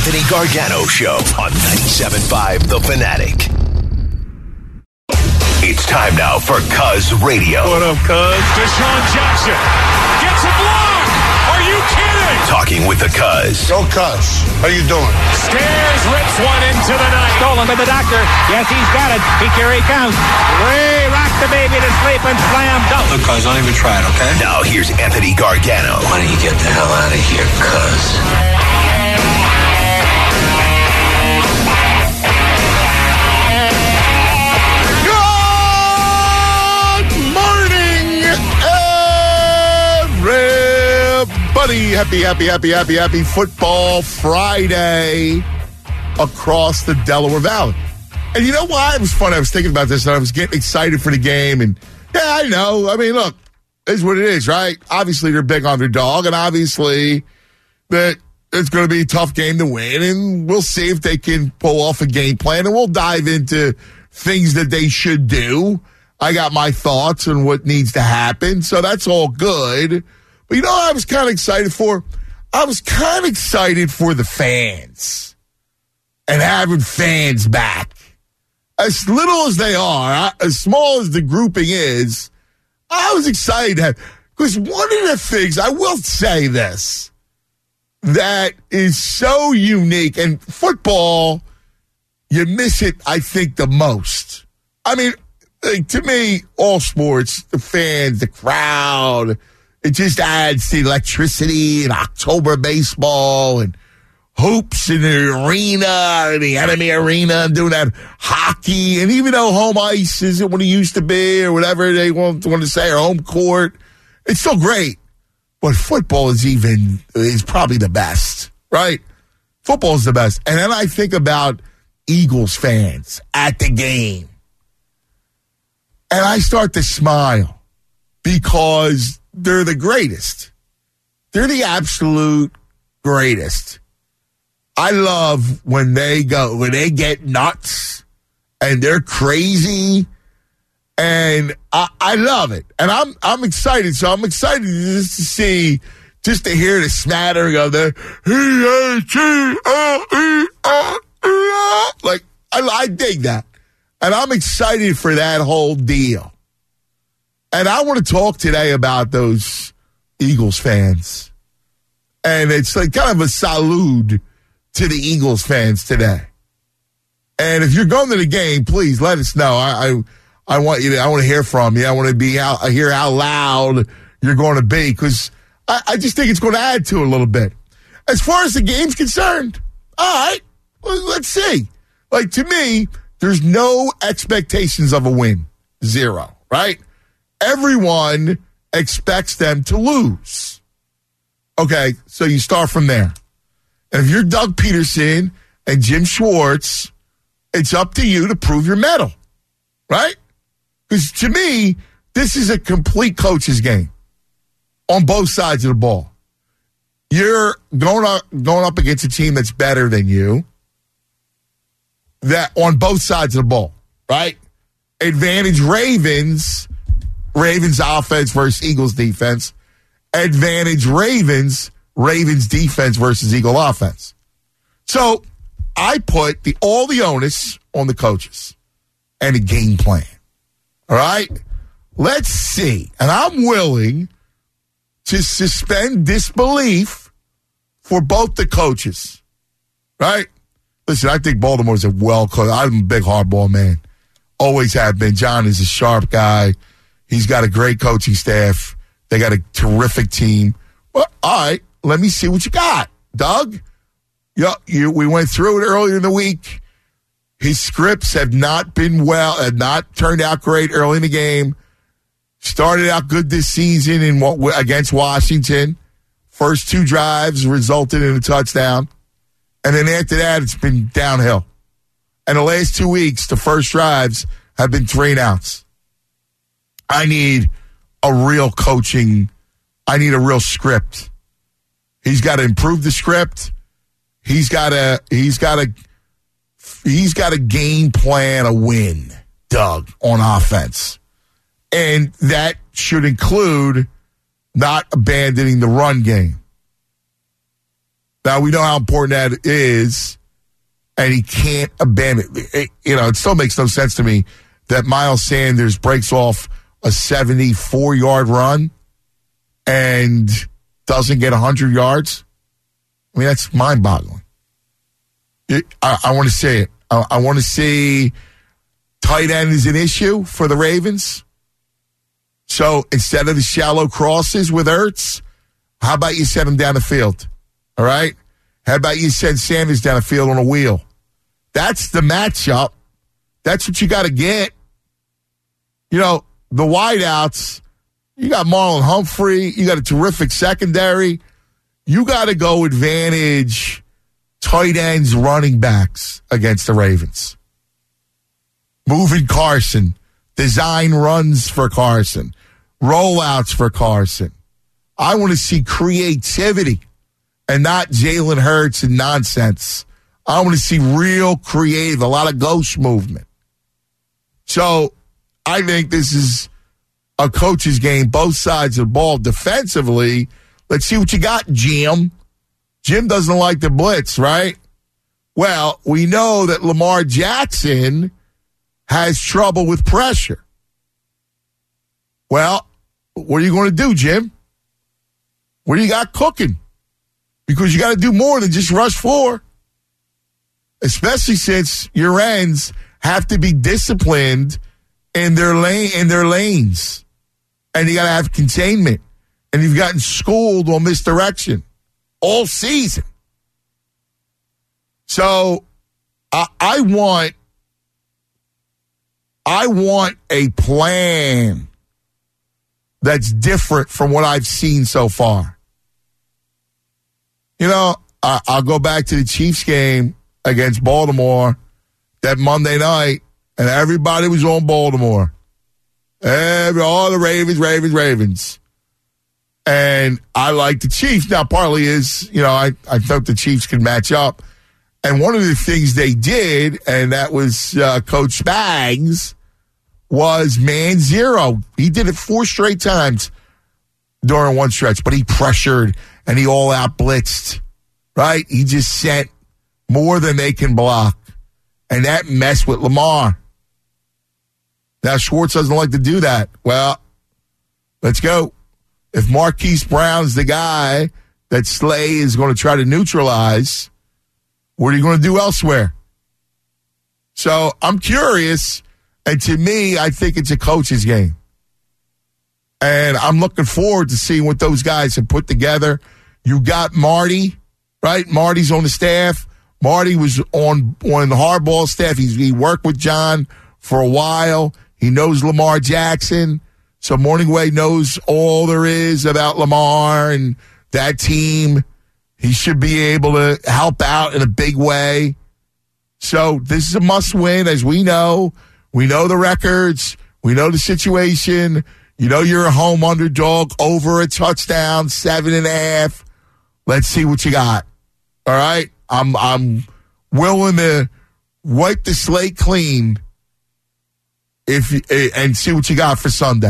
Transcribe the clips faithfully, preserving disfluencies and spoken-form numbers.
Anthony Gargano Show on ninety-seven point five The Fanatic. It's time now for Cuz Radio. What up, Cuz? Deshaun Jackson gets a block. Are you kidding? Talking with the Cuz. Go Cuz. How you doing? Stairs rips one into the night. Stolen by the doctor. Yes, he's got it. He here he comes. Ray rock the baby to sleep and slam dunk. Look, Cuz, don't even try it, okay? Now here's Anthony Gargano. Why don't you get the hell out of here, Cuz? Everybody, happy, happy, happy, happy, happy Football Friday across the Delaware Valley. And you know why? It was fun. I was thinking about this and I was getting excited for the game. And yeah, I know. I mean, look, it's what it is, right? Obviously, they're big underdog, and obviously that it's going to be a tough game to win. And we'll see if they can pull off a game plan, and we'll dive into things that they should do. I got my thoughts on what needs to happen, so that's all good. But you know what I was kind of excited for? I was kind of excited for the fans and having fans back. As little as they are, as small as the grouping is, I was excited. Because one of the things, I will say this, that is so unique, and football, you miss it, I think, the most. I mean, like, to me, all sports, the fans, the crowd, it just adds the electricity and October baseball and hoops in the arena, the enemy arena, and doing that hockey. And even though home ice isn't what it used to be or whatever they want, want to say, or home court, it's still great. But football is even, is probably the best, right? Football is the best. And then I think about Eagles fans at the game. And I start to smile because they're the greatest. They're the absolute greatest. I love when they go, when they get nuts and they're crazy, and I, I love it. And I'm I'm excited. So I'm excited just to see, just to hear the smattering of the like I, I dig that, and I'm excited for that whole deal. And I want to talk today about those Eagles fans. And it's like kind of a salute to the Eagles fans today. And if you're going to the game, please let us know. I I, I want you to, I want to hear from you. I want to be out, I hear how loud you're going to be, because I, I just think it's going to add to it a little bit. As far as the game's concerned, all right, well, let's see. Like, to me, there's no expectations of a win. Zero, right? Everyone expects them to lose. Okay, so you start from there. And if you're Doug Peterson and Jim Schwartz, it's up to you to prove your mettle, right? Because to me, this is a complete coach's game on both sides of the ball. You're going up, going up against a team that's better than you, that on both sides of the ball, right? Advantage Ravens, Ravens offense versus Eagles defense. Advantage Ravens, Ravens defense versus Eagle offense. So I put the all the onus on the coaches and a game plan. All right? Let's see. And I'm willing to suspend disbelief for both the coaches. Right? Listen, I think Baltimore's a well coached. I'm a big hardball man. Always have been. John is a sharp guy. He's got a great coaching staff. They got a terrific team. Well, all right, let me see what you got, Doug. Yeah, you, we went through it earlier in the week. His scripts have not been well, have not turned out great early in the game. Started out good this season in what against Washington. First two drives resulted in a touchdown. And then after that, it's been downhill. And the last two weeks, the first drives have been three and outs. I need a real coaching. I need a real script. He's got to improve the script. He's got to. He's got to. He's got a game plan, a win, Doug, on offense, and that should include not abandoning the run game. Now, we know how important that is, and he can't abandon it. it. You know, it still makes no sense to me that Miles Sanders breaks off a seventy-four-yard run and doesn't get one hundred yards. I mean, that's mind-boggling. It, I, I want to see it. I, I want to see tight end is an issue for the Ravens. So instead of the shallow crosses with Ertz, how about you send him down the field? All right? How about you send Sanders down the field on a wheel? That's the matchup. That's what you got to get. You know, the wideouts, you got Marlon Humphrey. You got a terrific secondary. You got to go advantage tight ends, running backs against the Ravens. Moving Carson. Design runs for Carson. Rollouts for Carson. I want to see creativity and not Jalen Hurts and nonsense. I want to see real creative, a lot of ghost movement. So I think this is a coach's game, both sides of the ball. Defensively, let's see what you got, Jim. Jim doesn't like the blitz, right? Well, we know that Lamar Jackson has trouble with pressure. Well, what are you going to do, Jim? What do you got cooking? Because you got to do more than just rush four. Especially since your ends have to be disciplined in their lane in their lanes. And you got to have containment. And you've gotten schooled on misdirection all season. So I, I want I want a plan that's different from what I've seen so far. You know, I, I'll go back to the Chiefs game against Baltimore that Monday night, and everybody was on Baltimore. Every, all the Ravens, Ravens, Ravens. And I like the Chiefs. Now, partly is, you know, I, I thought the Chiefs could match up. And one of the things they did, and that was uh, Coach Spags, was man zero. He did it four straight times during one stretch, but he pressured and he all out blitzed, right? He just sent more than they can block. And that messed with Lamar. Now, Schwartz doesn't like to do that. Well, let's go. If Marquise Brown's the guy that Slay is going to try to neutralize, what are you going to do elsewhere? So I'm curious. And to me, I think it's a coach's game. And I'm looking forward to seeing what those guys have put together. You got Marty, right? Marty's on the staff. Marty was on, on the Hardball staff. He's, he worked with John for a while. He knows Lamar Jackson. So Morningway knows all there is about Lamar and that team. He should be able to help out in a big way. So this is a must-win, as we know. We know the records. We know the situation. You know you're a home underdog over a touchdown, seven and a half. Let's see what you got. All right? I'm I'm willing to wipe the slate clean if and see what you got for Sunday.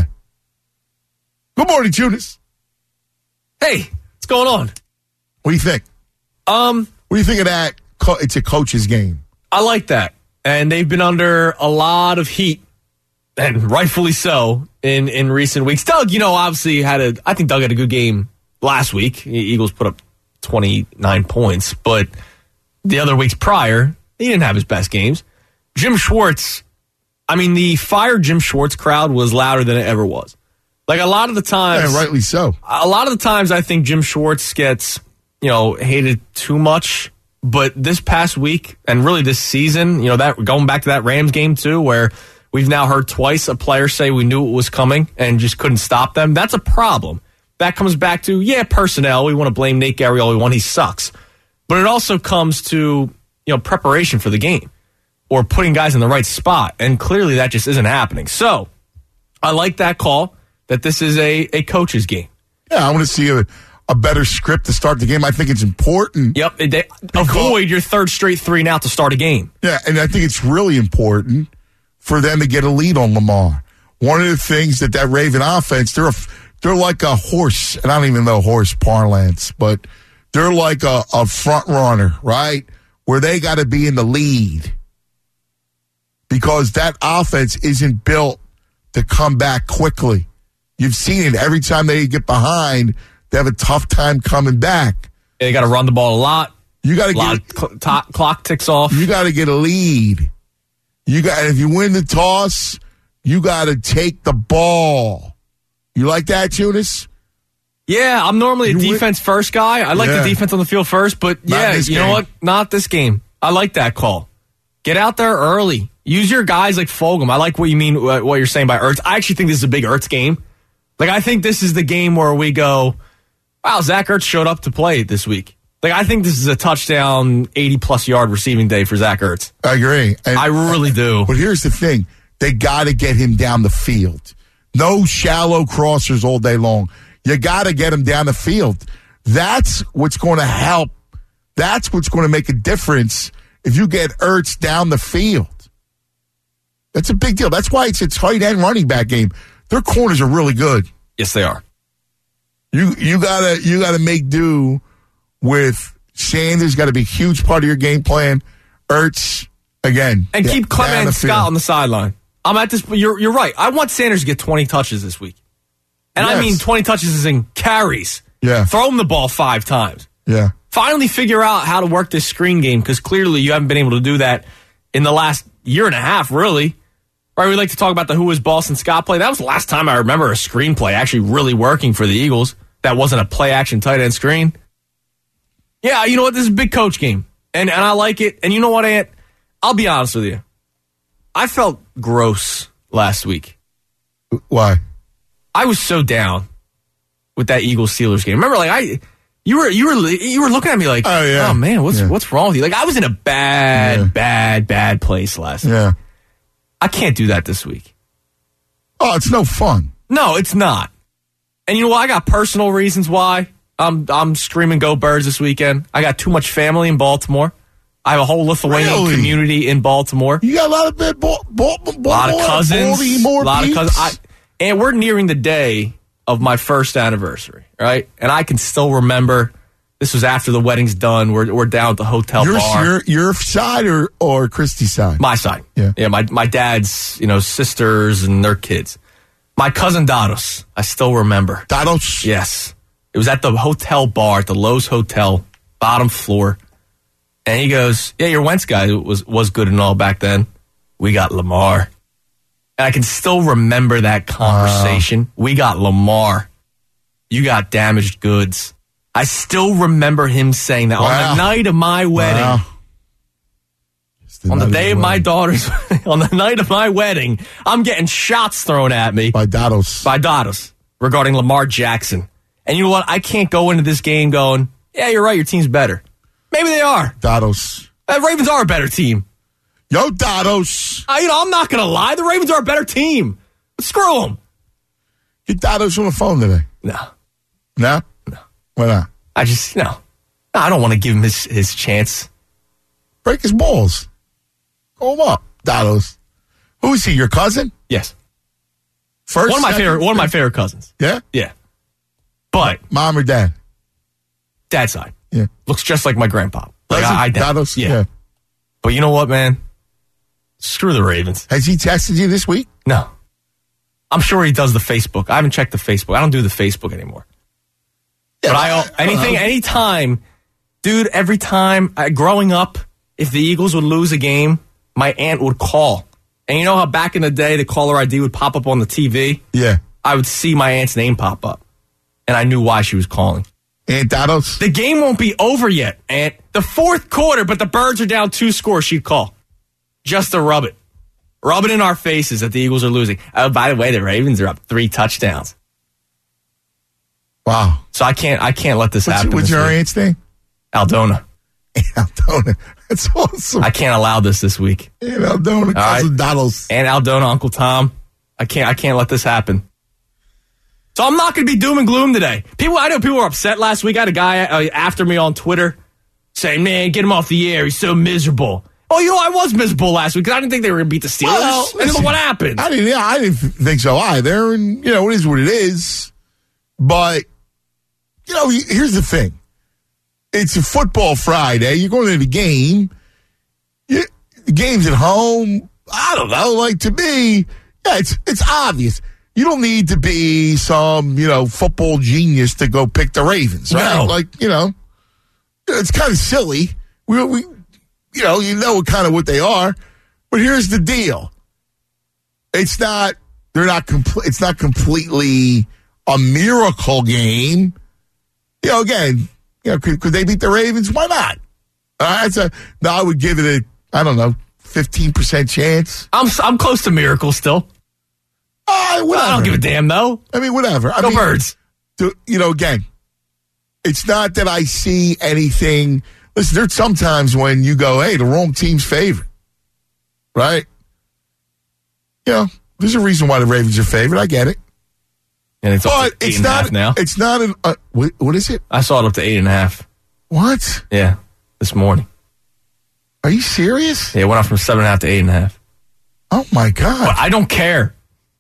Good morning, Judas. Hey, what's going on? What do you think? Um, what do you think of that? It's a coach's game. I like that. And they've been under a lot of heat, and rightfully so, in, in recent weeks. Doug, you know, obviously had a, I think Doug had a good game last week. Eagles put up twenty-nine points, but the other weeks prior, he didn't have his best games. Jim Schwartz, I mean, the fire Jim Schwartz crowd was louder than it ever was. Like a lot of the times. Yeah, rightly so. A lot of the times I think Jim Schwartz gets, you know, hated too much. But this past week, and really this season, you know, that going back to that Rams game too, where we've now heard twice a player say we knew it was coming and just couldn't stop them. That's a problem. That comes back to, yeah, personnel. We want to blame Nate Gerry all we want. He sucks. But it also comes to, you know, preparation for the game or putting guys in the right spot. And clearly that just isn't happening. So I like that call that this is a, a coach's game. Yeah, I want to see a a better script to start the game. I think it's important. Yep. They, avoid your third straight three and out to start a game. Yeah, and I think it's really important for them to get a lead on Lamar. One of the things that that Raven offense, they're a, they're like a horse, and I don't even know horse parlance, but they're like a, a front runner, right? Where they got to be in the lead because that offense isn't built to come back quickly. You've seen it every time they get behind, they have a tough time coming back. They got to run the ball a lot. You got to get a lot of cl- t- clock ticks off. You got to get a lead. You got if you win the toss, you got to take the ball. You like that, Eunice? Yeah, I'm normally a You defense win- first guy. I like yeah. the defense on the field first, but Not yeah, you game. know what? Not this game. I like that call. Get out there early. Use your guys like Fulgham. I like what you mean, what you're saying by Ertz. I actually think this is a big Ertz game. Like, I think this is the game where we go, wow, Zach Ertz showed up to play this week. Like, I think this is a touchdown, eighty-plus yard receiving day for Zach Ertz. I agree. And, I really do. But here's the thing. They got to get him down the field. No shallow crossers all day long. You got to get him down the field. That's what's going to help. That's what's going to make a difference if you get Ertz down the field. That's a big deal. That's why it's a tight end running back game. Their corners are really good. Yes, they are. You you gotta you gotta make do with Sanders. Got to be a huge part of your game plan. Ertz again, and yeah, keep Clement and Scott field. on the sideline. I'm at this. You're you're right. I want Sanders to get twenty touches this week, and yes. I mean twenty touches is in carries. Yeah, throw him the ball five times. Yeah, finally figure out how to work this screen game because clearly you haven't been able to do that in the last year and a half, really. Right, we like to talk about the who is Boston Scott play. That was the last time I remember a screenplay actually really working for the Eagles. That wasn't a play-action tight end screen. Yeah, you know what? This is a big coach game, and and I like it. And you know what, Ant? I'll be honest with you. I felt gross last week. Why? I was so down with that Eagles-Steelers game. Remember, like I, you were you were you were looking at me like, oh, yeah. oh man, what's yeah. what's wrong with you? Like I was in a bad, yeah. bad, bad place last week. Yeah. I can't do that this week. Oh, it's no fun. No, it's not. And you know what? I got personal reasons why I'm I'm screaming go Birds this weekend. I got too much family in Baltimore. I have a whole Lithuanian really? community in Baltimore. You got a lot of big ball, ball, ball, a lot of cousins, a lot peeps. of cousins. I, and we're nearing the day of my first anniversary, right? And I can still remember. This was after the wedding's done. We're we're down at the hotel your, bar. Your your side or or Christy's side? My side. Yeah. Yeah. My my dad's you know sisters and their kids. My cousin Dados. I still remember. Dados. Yes. It was at the hotel bar at the Lowe's Hotel, bottom floor. And he goes, "Yeah, your Wentz guy was was good and all back then. We got Lamar." And I can still remember that conversation. Wow. We got Lamar. You got damaged goods. I still remember him saying that wow. on the night of my wedding. Wow. The on the day of, of my daughter's, on the night of my wedding, I'm getting shots thrown at me. By Dados. By Dados regarding Lamar Jackson. And you know what? I can't go into this game going, yeah, you're right, your team's better. Maybe they are. Dados. The Ravens are a better team. Yo, Dados. Uh, you know, I'm not going to lie. The Ravens are a better team. Screw them. Get Dados on the phone today. No. No? No. Why not? I just, no. no I don't want to give him his, his chance. Break his balls. Call him up, Dados. Who is he, your cousin? Yes. First, one of my second, favorite, one of my favorite cousins. Yeah? Yeah. But. Mom or dad? Dad's side. Yeah. Looks just like my grandpa. Like I, I Dados? Yeah. yeah. But you know what, man? Screw the Ravens. Has he texted you this week? No. I'm sure he does the Facebook. I haven't checked the Facebook. I don't do the Facebook anymore. Yeah, but I, I anything, I anytime, dude, every time, I, growing up, if the Eagles would lose a game, my aunt would call. And you know how back in the day, the caller I D would pop up on the T V? Yeah. I would see my aunt's name pop up. And I knew why she was calling. Aunt Dados? The game won't be over yet, Aunt. The fourth quarter, but the Birds are down two scores, she'd call. Just to rub it. Rub it in our faces that the Eagles are losing. Oh, by the way, the Ravens are up three touchdowns. Wow. So I can't I can't let this what's, happen. What's your week. aunt's name? Aldona. Aldona. That's awesome. I can't allow this this week. And Aldona, cousin right. Dados. And Aldona, Uncle Tom. I can't I can't let this happen. So I'm not going to be doom and gloom today. People, I know people were upset last week. I had a guy uh, after me on Twitter saying, man, get him off the air. He's so miserable. Oh, you know, I was miserable last week because I didn't think they were going to beat the Steelers. Well, and then what happened? I didn't, yeah, I didn't think so either. And, you know, it is what it is. But, you know, here's the thing. it's a football Friday. You're going to the game. You, the game's at home. I don't know. Like, to me, yeah, it's it's obvious. You don't need to be some, you know, football genius to go pick the Ravens, right? No. Like, you know, it's kind of silly. We, we, you know, you know kind of what they are. But here's the deal. It's not, they're not, compl- it's not completely a miracle game. You know, again, you know, could, could they beat the Ravens? Why not? Uh, it's a, no, I would give it a, I don't know, fifteen percent chance. I'm I'm close to miracle still. Uh, whatever. I don't give a damn, though. I mean, whatever. I Go mean, Birds. To, you know, again, it's not that I see anything. Listen, there's sometimes when you go, hey, the wrong team's favorite, right? You know, there's a reason why the Ravens are favored. I get it. And it's up But to eight it's and a half not, now. it's not an, uh, what, what is it? I saw it up to eight and a half. What? Yeah, this morning. Are you serious? Yeah, it went up from seven and a half to eight and a half. Oh, my God. But I don't care.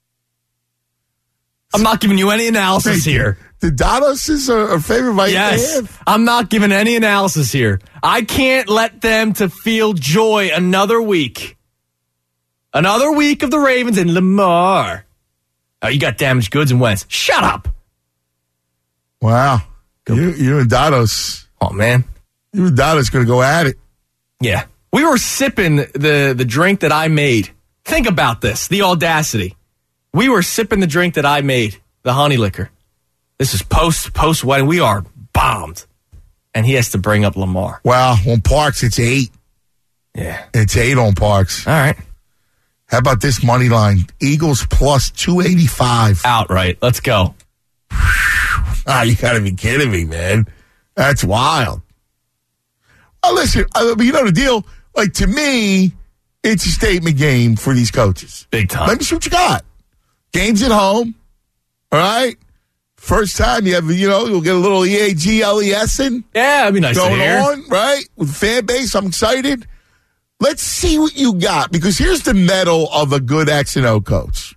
I'm not giving you any analysis Hey, here. The Donos is a, a favorite by Yes, half. I'm not giving any analysis here. I can't let them to feel joy another week. Another week of the Ravens and Lamar. Oh, you got damaged goods and Wentz. Shut up. Wow. You, you and Donos, Oh, man. you and Donos going to go at it. Yeah. We were sipping the, the drink that I made. Think about this, the audacity. We were sipping the drink that I made, the honey liquor. This is post post wedding. We are bombed. And he has to bring up Lamar. Wow. On Parks, it's eight. Yeah. It's eight on Parks. All right. How about this money line? Eagles plus two eighty-five. Outright. Let's go. Ah, you got to be kidding me, man. That's wild. Oh, listen, I mean, you know the deal? Like, to me, it's a statement game for these coaches. Big time. Let me see what you got. Games at home. All right? First time you have, you know, you'll get a little E A G L E S in Yeah, it'd be nice going to hear. on, right? With fan base. I'm excited. Let's see what you got, because here's the mettle of a good X and O coach.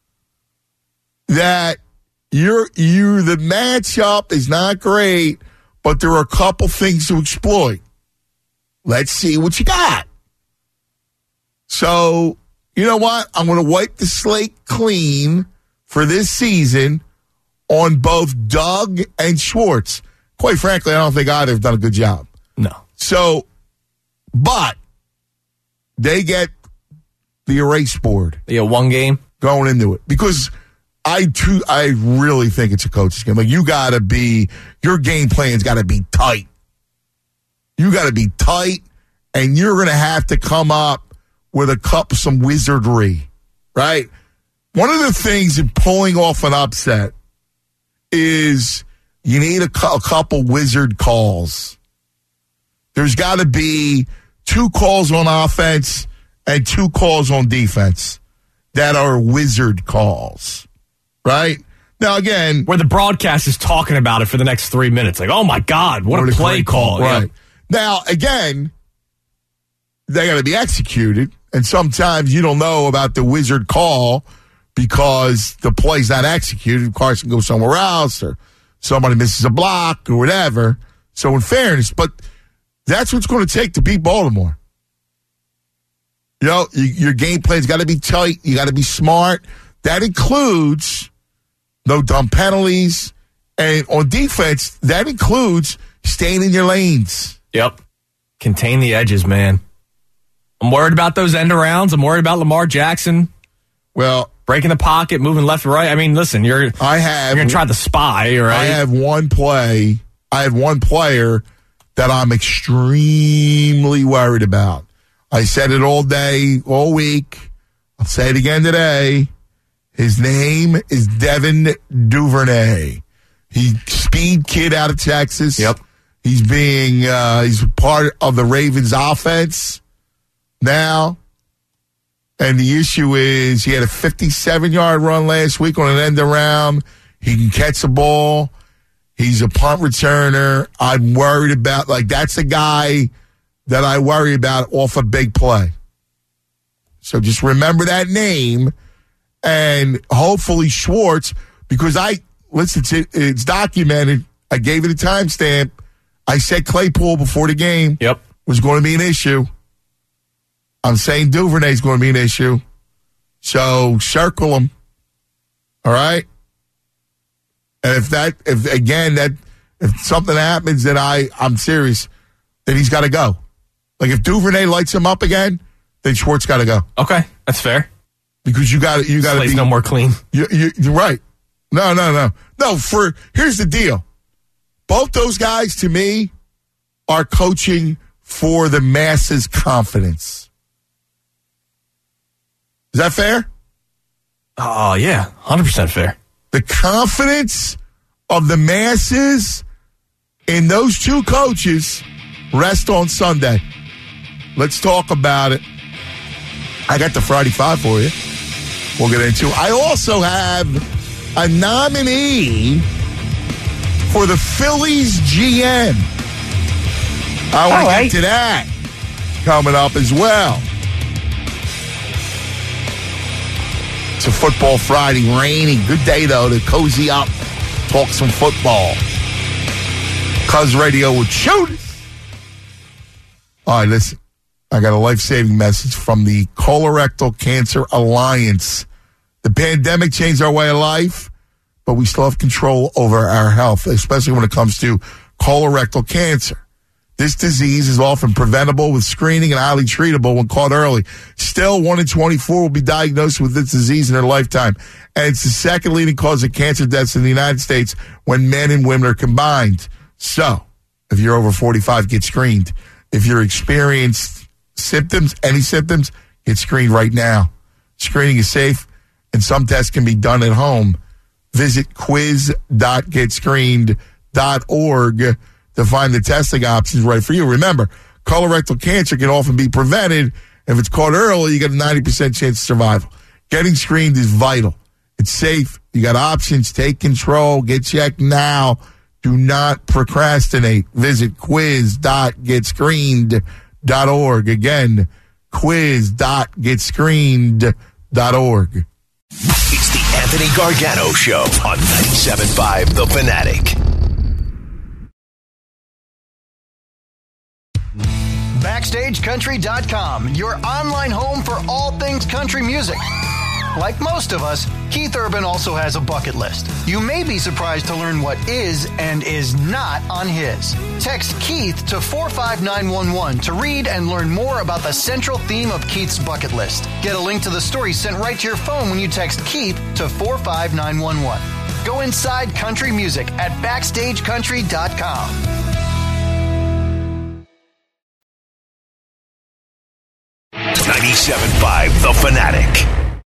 That you're, you, the matchup is not great, but there are a couple things to exploit. Let's see what you got. So, you know what? I'm going to wipe the slate clean for this season on both Doug and Schwartz. Quite frankly, I don't think either have done a good job. No. So, but they get the erase board Yeah, one game. going into it, because I too, I really think it's a coach's game. Like, you got to be, your game plan's got to be tight. You got to be tight, and you're going to have to come up with a couple, some wizardry, right? One of the things in pulling off an upset is you need a, cu- a couple wizard calls. There's got to be two calls on offense and two calls on defense that are wizard calls, right? Now, again, Where the broadcast is talking about it for the next three minutes. Like, oh, my God, what What a a play great call. call, right. Yeah. Now, again, they got to be executed, and sometimes you don't know about the wizard call because the play's not executed. Carson goes somewhere else, or somebody misses a block, or whatever. So, in fairness, but that's what's going to take to beat Baltimore. You know, you, your game plan's got to be tight. You got to be smart. That includes no dumb penalties, and on defense, that includes staying in your lanes. Yep. Contain the edges, man. I'm worried about those end arounds. I'm worried about Lamar Jackson Well, breaking the pocket, moving left and right. I mean, listen, you're I have you're gonna try the spy, right? I have one play. I have one player that I'm extremely worried about. I said it all day, all week. I'll say it again today. His name is Devin Duvernay. He's speed kid out of Texas. Yep. He's being uh, he's part of the Ravens offense now. And the issue is he had a fifty-seven-yard run last week on an end around. He can catch the ball. He's a punt returner. I'm worried about, like, that's a guy that I worry about off a big play. So just remember that name, and hopefully Schwartz, because I, listen, it's, it's documented. I gave it a timestamp. I said Claypool before the game Yep. was going to be an issue. I'm saying Duvernay is going to be an issue. So circle him. All right? And if that, if again, that, if something happens that I, I'm serious, then he's got to go. Like if Duvernay lights him up again, then Schwartz got to go. Okay, that's fair. Because you got to, you got to be no more clean. You, you, you're right. No, no, no. No, for, here's the deal. Both those guys, to me, are coaching for the masses' confidence. Is that fair? Oh, yeah. one hundred percent fair. The confidence of the masses in those two coaches rest on Sunday. Let's talk about it. I got the Friday Five for you. We'll get into it. I also have a nominee for the Phillies G M. I want to right. get to that coming up as well. It's a Football Friday, rainy. Good day, though, to cozy up, talk some football. Cuz Radio would shoot it. All right, listen. I got a life-saving message from the Colorectal Cancer Alliance. The pandemic changed our way of life, but we still have control over our health, especially when it comes to colorectal cancer. This disease is often preventable with screening and highly treatable when caught early. Still, one in twenty-four will be diagnosed with this disease in their lifetime. And it's the second leading cause of cancer deaths in the United States when men and women are combined. So, if you're over forty-five, get screened. If you're experienced symptoms, any symptoms, get screened right now. Screening is safe, and some tests can be done at home. Visit quiz dot get screened dot org to find the testing options right for you. Remember, colorectal cancer can often be prevented. If it's caught early, you get a ninety percent chance of survival. Getting screened is vital. It's safe. You got options. Take control. Get checked now. Do not procrastinate. Visit quiz dot get screened dot org. Again, quiz dot get screened dot org. It's the Anthony Gargano Show on ninety-seven point five The Fanatic. Backstage Country dot com, your online home for all things country music. Like most of us, Keith Urban also has a bucket list. You may be surprised to learn what is and is not on his. Text Keith to four five nine one one to read and learn more about the central theme of Keith's bucket list. Get a link to the story sent right to your phone when you text Keith to four five nine one one. Go inside country music at Backstage Country dot com. ninety-seven point five The Fanatic.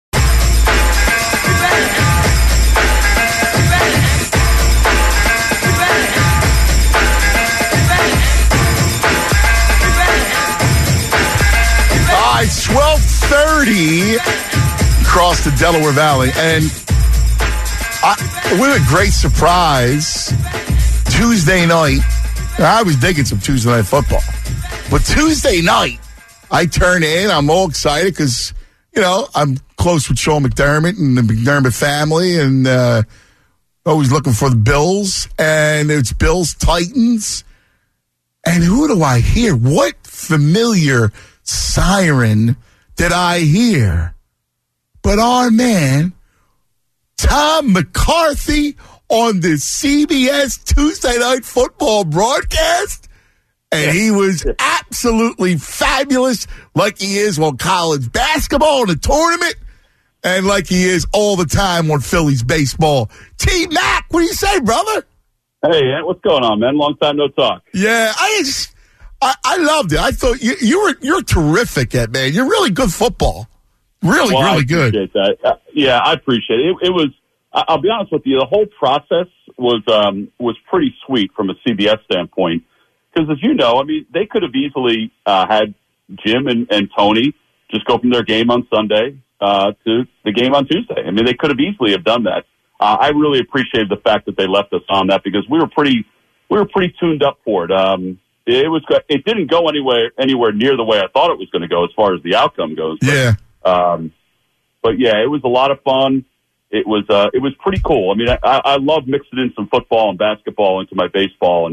All right, twelve thirty across the Delaware Valley. And I, what a great surprise. Tuesday night. I was digging some Tuesday night football. But Tuesday night, I turn in. I'm all excited because, you know, I'm close with Sean McDermott and the McDermott family and uh, always looking for the Bills. And it's Bills Titans. And who do I hear? What familiar siren did I hear? But our man, Tom McCarthy, on the C B S Tuesday Night Football broadcast. And he was absolutely fabulous, like he is on college basketball in the tournament, and like he is all the time on Phillies baseball. T-Mac, what do you say, brother? Hey, what's going on, man? Long time no talk. Yeah, I just, I, I loved it. I thought you, you were you're terrific at man. You're really good football. Really, well, really I good. Appreciate that. Uh, yeah, I appreciate it. it. It was. I'll be honest with you. The whole process was um, was pretty sweet from a C B S standpoint. Because as you know, I mean, they could have easily uh, had Jim and, and Tony just go from their game on Sunday uh, to the game on Tuesday. I mean, they could have easily have done that. Uh, I really appreciated the fact that they left us on that because we were pretty we were pretty tuned up for it. Um, it was it didn't go anywhere anywhere near the way I thought it was going to go as far as the outcome goes. But, yeah. Um, but yeah, it was a lot of fun. It was uh, it was pretty cool. I mean, I, I love mixing in some football and basketball into my baseball and.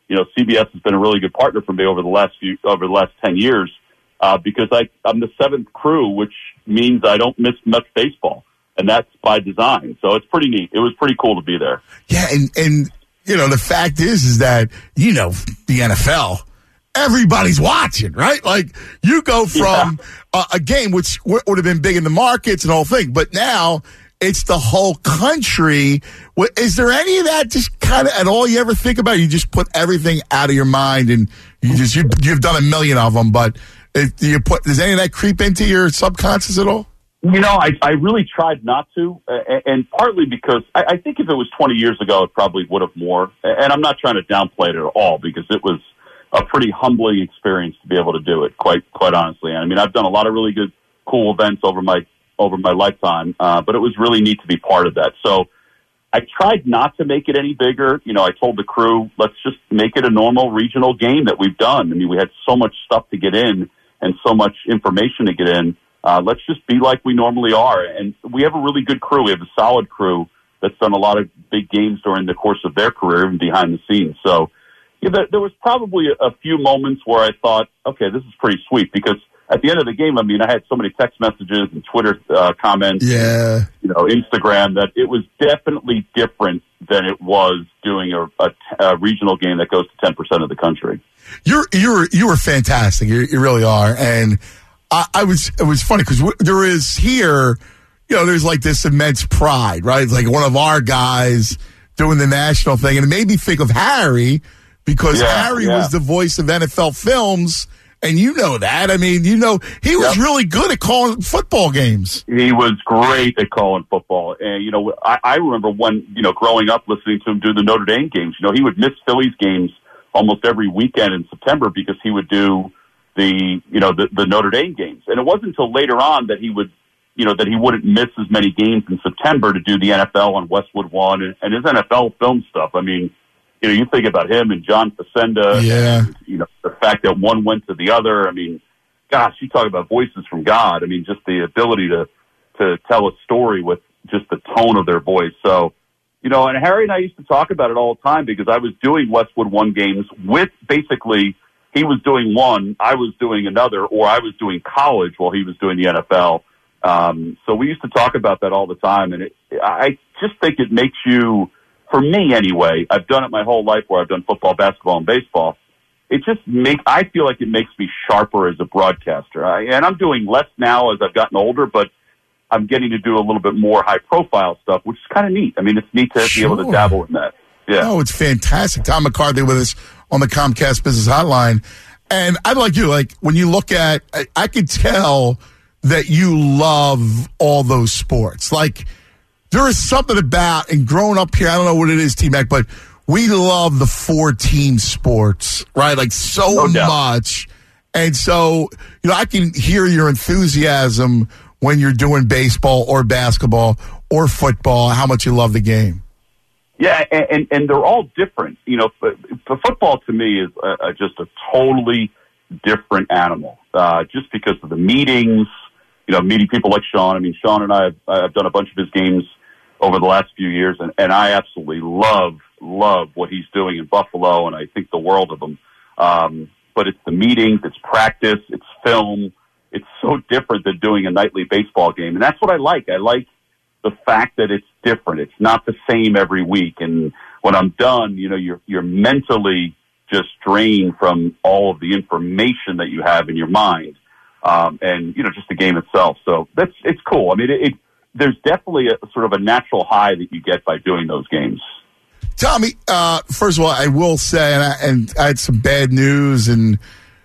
you know, C B S has been a really good partner for me over the last few, over the last ten years, uh, because I, I'm the seventh crew, which means I don't miss much baseball, and that's by design. So it's pretty neat. It was pretty cool to be there. Yeah, and, and you know, the fact is, is that, you know, the N F L, everybody's watching, right? Like, you go from yeah. a, a game which w- would have been big in the markets and the whole thing, but now it's the whole country. Is there any of that just kind of at all you ever think about? You just put everything out of your mind, and you just, you, you've done a million of them, but it, you put, does any of that creep into your subconscious at all? You know, I, I really tried not to, uh, and partly because I, I think if it was twenty years ago, it probably would have more. And I'm not trying to downplay it at all, because it was a pretty humbling experience to be able to do it, quite quite honestly. And I mean, I've done a lot of really good, cool events over my over my lifetime, uh, but it was really neat to be part of that. So I tried not to make it any bigger. You know, I told the crew, let's just make it a normal regional game that we've done. I mean, we had so much stuff to get in and so much information to get in. Uh, let's just be like we normally are. And we have a really good crew. We have a solid crew that's done a lot of big games during the course of their career, even behind the scenes. So yeah, there, there was probably a, a few moments where I thought, okay, this is pretty sweet, because at the end of the game, I mean, I had so many text messages and Twitter uh, comments, yeah, and, you know, Instagram, that it was definitely different than it was doing a, a, a regional game that goes to ten percent of the country. You're, you're, you were fantastic. You, you really are. And I, I was, it was funny because w- there is here, you know, there's like this immense pride, right? It's like one of our guys doing the national thing. And it made me think of Harry, because yeah, Harry yeah. was the voice of N F L Films. And you know that. I mean, you know, he was yep. really good at calling football games. He was great at calling football. And, you know, I, I remember when, you know, growing up listening to him do the Notre Dame games. You know, he would miss Phillies games almost every weekend in September because he would do the, you know, the, the Notre Dame games. And it wasn't until later on that he would, you know, that he wouldn't miss as many games in September to do the N F L on Westwood One and, and his N F L film stuff. I mean, you know, you think about him and John Facenda, yeah. and, you know, the fact that one went to the other. I mean, gosh, you talk about voices from God. I mean, just the ability to, to tell a story with just the tone of their voice. So, you know, and Harry and I used to talk about it all the time, because I was doing Westwood One games with, basically, he was doing one, I was doing another, or I was doing college while he was doing the N F L. Um, so we used to talk about that all the time. And it, I just think it makes you, for me anyway, I've done it my whole life where I've done football, basketball, and baseball. It just make I feel like it makes me sharper as a broadcaster. I, and I'm doing less now as I've gotten older, but I'm getting to do a little bit more high-profile stuff, which is kind of neat. I mean, it's neat to Sure. be able to dabble in that. Yeah. Oh, it's fantastic. Tom McCarthy with us on the Comcast Business Hotline. And I'm like you, like, when you look at, I, I could tell that you love all those sports. Like, there is something about, and growing up here, I don't know what it is, T-Mac, but we love the four-team sports, right? Like, so No much. And so, you know, I can hear your enthusiasm when you're doing baseball or basketball or football, how much you love the game. Yeah, and, and, and they're all different. You know, but, but football to me is a, a, just a totally different animal, uh, just because of the meetings, you know, meeting people like Sean. I mean, Sean and I have I've done a bunch of his games over the last few years, and, and I absolutely love, love what he's doing in Buffalo, and I think the world of him. Um, but it's the meetings, it's practice, it's film. It's so different than doing a nightly baseball game. And that's what I like. I like the fact that it's different. It's not the same every week. And when I'm done, you know, you're, you're mentally just drained from all of the information that you have in your mind. Um, and, you know, just the game itself. So that's, it's cool. I mean, it, it there's definitely a sort of a natural high that you get by doing those games. Tommy, uh, first of all, I will say, and I, and I had some bad news, and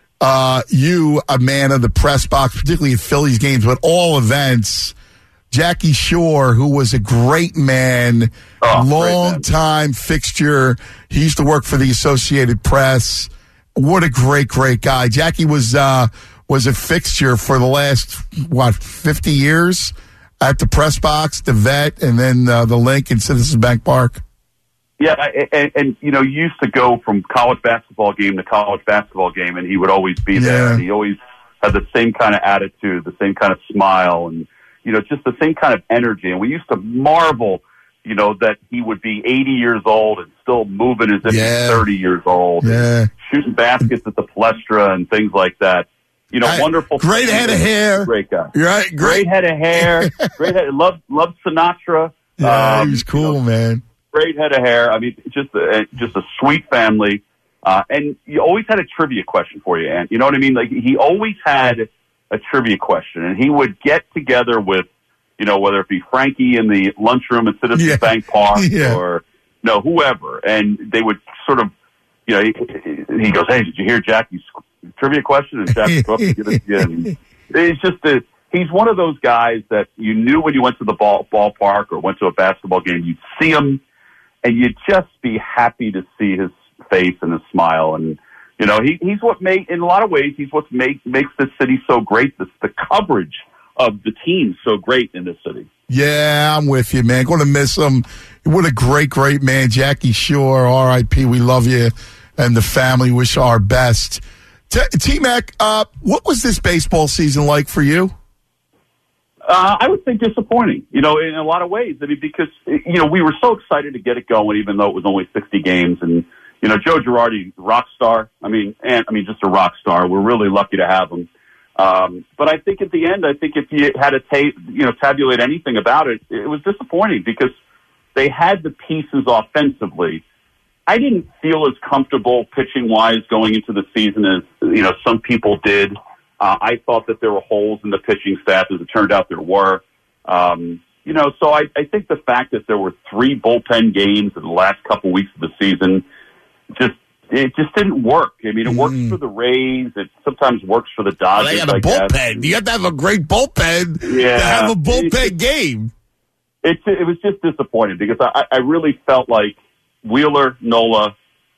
uh, you, a man of the press box, particularly at Phillies games, but all events, Jackie Shore, who was a great man, oh, long great time fixture. He used to work for the Associated Press. What a great, great guy. Jackie was uh, was a fixture for the last, what, fifty years at the press box, the Vet, and then uh, the Link in Citizens Bank Park. Yeah, and, and, you know, you used to go from college basketball game to college basketball game, and he would always be there. Yeah. And he always had the same kind of attitude, the same kind of smile, and, you know, just the same kind of energy. And we used to marvel you know, that he would be eighty years old and still moving as if Yeah. he's thirty years old, Yeah. shooting baskets at the Palestra and things like that. You know, I- wonderful. great head of hair. Great guy. You're right. Great Great. head of hair. Great head. Loved, loved Sinatra. Yeah, Um, he was cool, you know, man. Great head of hair. I mean, just a, just a sweet family. Uh, and you always had a trivia question for you, and you know what I mean? Like, he always had a trivia question, and he would get together with, you know, whether it be Frankie in the lunchroom at Citizens Yeah. Bank Park Yeah. or, you know, whoever. And they would sort of, you know, he, he goes, hey, did you hear Jackie's trivia question? And Jack would go up and give it to you. And it's just a, he's one of those guys that you knew when you went to the ball, ballpark or went to a basketball game, you'd see him and you'd just be happy to see his face and his smile. And, you know, he, he's what made, in a lot of ways, he's what make, makes this city so great. This, the coverage of the team so great in this city. Yeah, I'm with you, man. Going to miss him. What a great, great man. Jackie Shore, R I P. We love you and the family. Wish our best. T- T-Mac, uh, what was this baseball season like for you? Uh, I would say disappointing, you know, in a lot of ways. I mean, because, you know, we were so excited to get it going, even though it was only sixty games. And, you know, Joe Girardi, rock star. I mean, and I mean, just a rock star. We're really lucky to have him. Um, but I think at the end, I think if you had to ta- you know, tabulate anything about it, it was disappointing because they had the pieces offensively. I didn't feel as comfortable pitching-wise going into the season as, you know, some people did. Uh, I thought that there were holes in the pitching staff, as it turned out there were. Um, you know, so I, I think the fact that there were three bullpen games in the last couple weeks of the season just it just didn't work. I mean, it works Mm. for the Rays. It sometimes works for the Well, Dodgers. they got a I guess. bullpen. You have to have a great bullpen Yeah. to have a bullpen game. It, it was just disappointing because I, I really felt like Wheeler, Nola,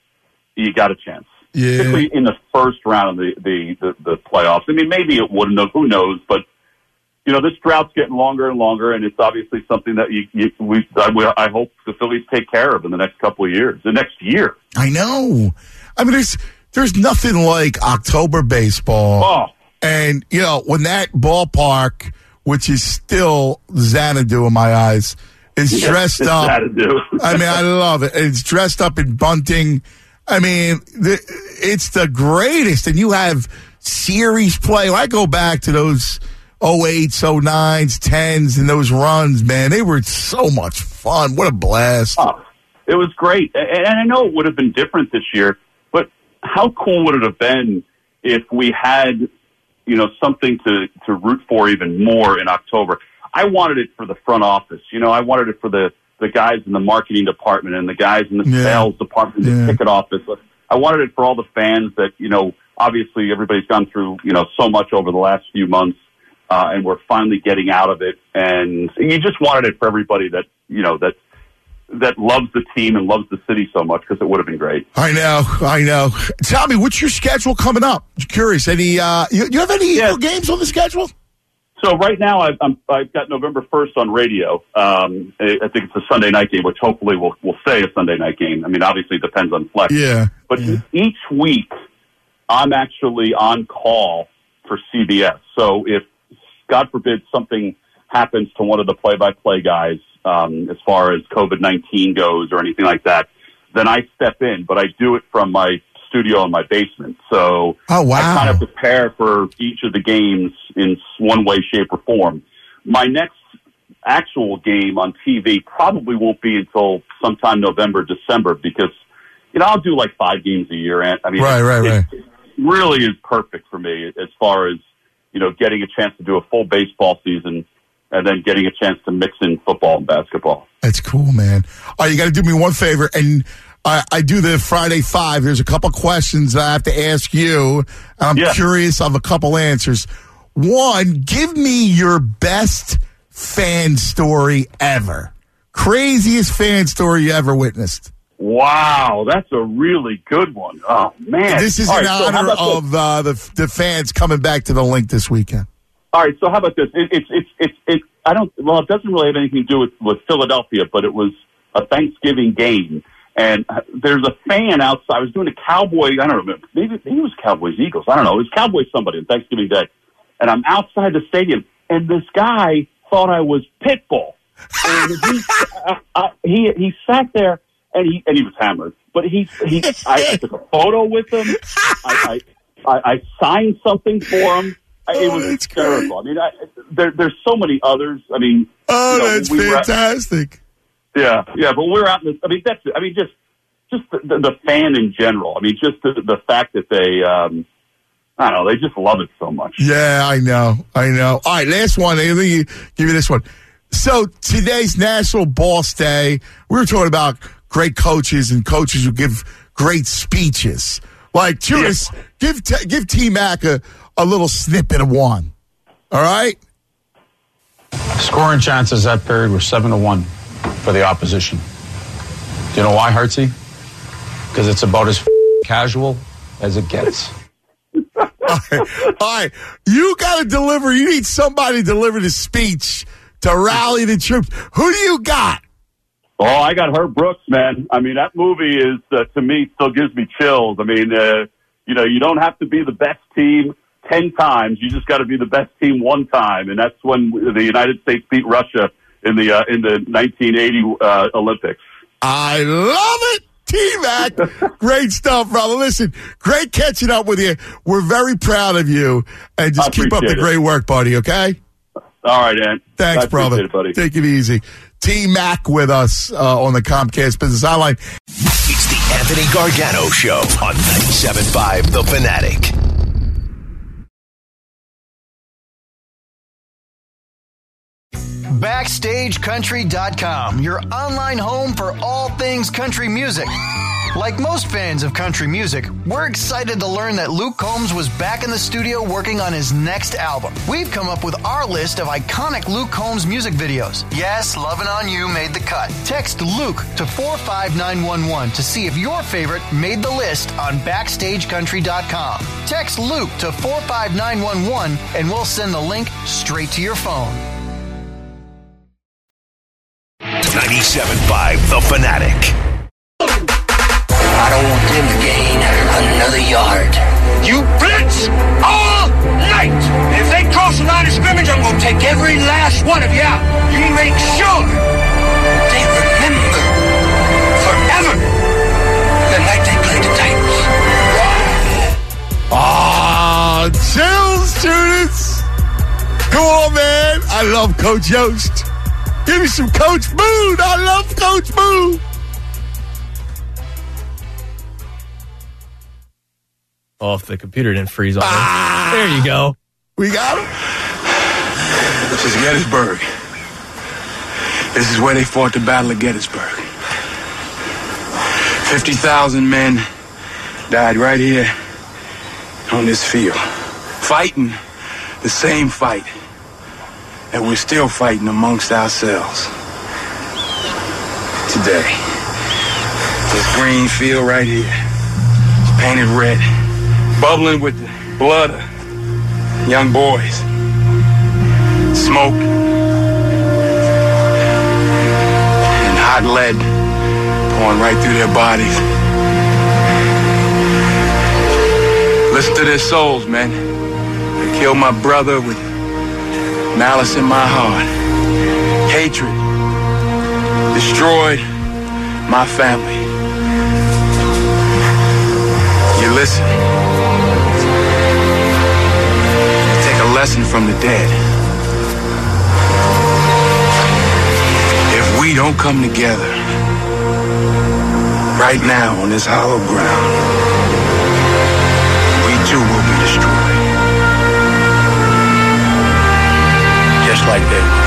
you got a chance. Yeah. Particularly in the first round of the, the, the, the playoffs. I mean, maybe it wouldn't have. Who knows? But, you know, this drought's getting longer and longer, and it's obviously something that you, you, we, I, I hope the Phillies take care of in the next couple of years, the next year. I know. I mean, there's there's nothing like October baseball. Oh. And, you know, when that ballpark, which is still Xanadu in my eyes, is Yeah, dressed it's up. Xanadu. I mean, I love it. It's dressed up in bunting. I mean, the, it's the greatest. And you have series play. I go back to those oh eights, oh nines, tens, and those runs, man. They were so much fun. What a blast. Oh, it was great. And I know it would have been different this year, but how cool would it have been if we had, you know, something to, to root for even more in October? I wanted it for the front office. You know, I wanted it for the, the guys in the marketing department and the guys in the Yeah. sales department, Yeah. the ticket office. I wanted it for all the fans that, you know, obviously everybody's gone through, you know, so much over the last few months, uh, and we're finally getting out of it. And you just wanted it for everybody that, you know, that, that loves the team and loves the city so much because it would have been great. I know, I know. Tell me, what's your schedule coming up? I'm curious. Any, uh, you, you have any Yeah. Eagle games on the schedule? So right now I've, I'm, I've got November first on radio. Um, I I think it's a Sunday night game, which hopefully will will stay a Sunday night game. I mean, obviously it depends on flex. Yeah. But yeah. each week I'm actually on call for C B S. So if, God forbid, something happens to one of the play-by-play guys um, as far as COVID nineteen goes or anything like that, then I step in. But I do it from my studio in my basement. So Oh, wow. I kind of prepare for each of the games in one way, shape, or form. My next actual game on T V probably won't be until sometime November, December, because, you know, I'll do like five games a year. And I mean, Right, right, it, right. it really is perfect for me as far as, you know, getting a chance to do a full baseball season and then getting a chance to mix in football and basketball. That's cool, man. All right, you got to do me one favor, and I, I do the Friday Five. There's a couple questions I have to ask you, and I'm Yeah. curious of a couple answers. One, give me your best fan story ever. Craziest fan story you ever witnessed. Wow, that's a really good one. Oh, man. This is All in right, so how honor about this? of uh, the the fans coming back to the link this weekend. All right, so how about this? It, it's it's it's it's I don't well, it doesn't really have anything to do with, with Philadelphia, but it was a Thanksgiving game, and there's a fan outside. I was doing a Cowboy. I don't know, maybe maybe it was Cowboys Eagles. I don't know. It was Cowboys somebody on Thanksgiving Day, and I'm outside the stadium, and this guy thought I was Pitbull. And he, uh, uh, he he sat there and he and he was hammered. But he he I, I took a photo with him. I I, I, I signed something for him. I, it Oh, was that's hysterical. I mean, I, there there's so many others. I mean, Oh, you know, that's we were at- fantastic. yeah, yeah. But we're out in this. I mean, that's. I mean, just just the, the, the fan in general. I mean, just the, the fact that they. Um, I don't know. They just love it so much. Yeah, I know. I know. All right, last one. Let me give you this one. So today's National Boss Day. We were talking about great coaches and coaches who give great speeches. Like, Tunis, give t- give T-Mac a, a little snippet of one. All right? Scoring chances that period were seven to one for the opposition. Do you know why, Hartsey? Because it's about as casual as it gets. All right. All right. You got to deliver. You need somebody to deliver the speech to rally the troops. Who do you got? Oh, I got Herb Brooks, man. I mean, that movie is, uh, to me, still gives me chills. I mean, uh, you know, you don't have to be the best team ten times. You just got to be the best team one time. And that's when the United States beat Russia in the, uh, in the nineteen eighty uh, Olympics. I love it. T-Mac, great stuff, brother. Listen, great catching up with you. We're very proud of you. And just I keep up the appreciate it. great work, buddy, okay? All right, Ant. Thanks, I brother. appreciate it, buddy. Take it easy. T-Mac with us uh, on the Comcast Business Hotline. It's the Anthony Gargano Show on ninety-seven point five The Fanatic. Backstage Country dot com, your online home for all things country music. Like most fans of country music, we're excited to learn that Luke Combs was back in the studio working on his next album. We've come up with our list of iconic Luke Combs music videos. Yes, Lovin' On You made the cut. Text Luke to four five nine one one to see if your favorite made the list on Backstage Country dot com. Text Luke to four five nine one one and we'll send the link straight to your phone. ninety-seven point five The Fanatic. I don't want them to gain another yard. You blitz all night. If they cross the line of scrimmage, I'm going to take every last one of you out. You make sure they remember forever the night they played the Titans. Ah, chills, students. Come on, man. I love Coach Yost. Give me some Coach Boone. I love Coach Boone. Oh, if the computer didn't freeze on Ah. me. There you go. We got him. This is Gettysburg. This is where they fought the Battle of Gettysburg. fifty thousand men died right here on this field, fighting the same fight that we're still fighting amongst ourselves today. This green field right here, it's painted red, bubbling with the blood of young boys. Smoke and hot lead pouring right through their bodies. Listen to their souls, man. They killed my brother with malice in my heart. Hatred destroyed my family. You listen. You take a lesson from the dead. If we don't come together right now on this hollow ground, we too will be destroyed. Just like they were.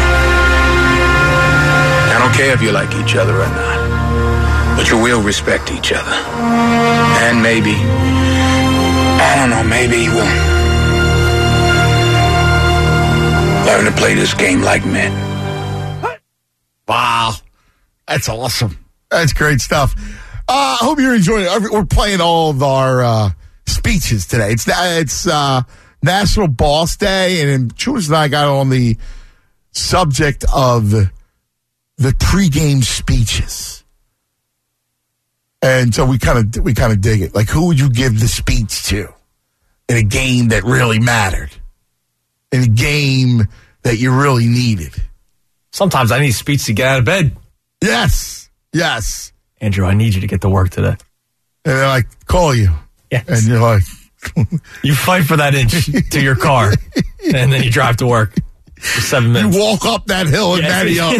I don't care if you like each other or not, but you will respect each other. And maybe, I don't know, maybe you will learn to play this game like men. Wow. That's awesome. That's great stuff. I uh, hope you're enjoying it. We're playing all of our uh, speeches today. It's it's uh, National Boss Day, and Chulis and I got on the subject of the, the pregame speeches. And so we kind of we kind of dig it. Like, who would you give the speech to in a game that really mattered? In a game that you really needed? Sometimes I need speech to get out of bed. Yes. Yes. Andrew, I need you to get to work today. And they're like, call you. Yes. And you're like... you fight for that inch to your car, and then you drive to work for seven minutes. You walk up that hill and Matty up.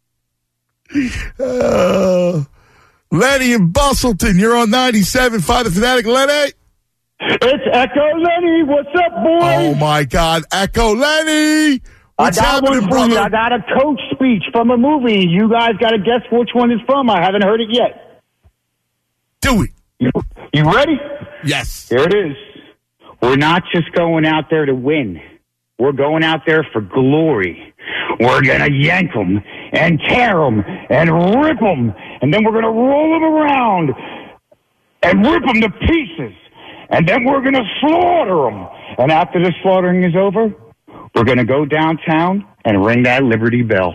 Uh, Lenny in Bustleton, you're on ninety-seven point five The Fanatic. Lenny? It's Echo Lenny. What's up, boys? Oh, my God. Echo Lenny. What's I got happening, one for brother? you. I got a coach speech from a movie. You guys got to guess which one it's from. I haven't heard it yet. Do it. You, you ready? Yes. Here it is. We're not just going out there to win. We're going out there for glory. We're going to yank them and tear them and rip them. And then we're going to roll them around and rip them to pieces. And then we're going to slaughter them. And after the slaughtering is over, we're going to go downtown and ring that Liberty Bell.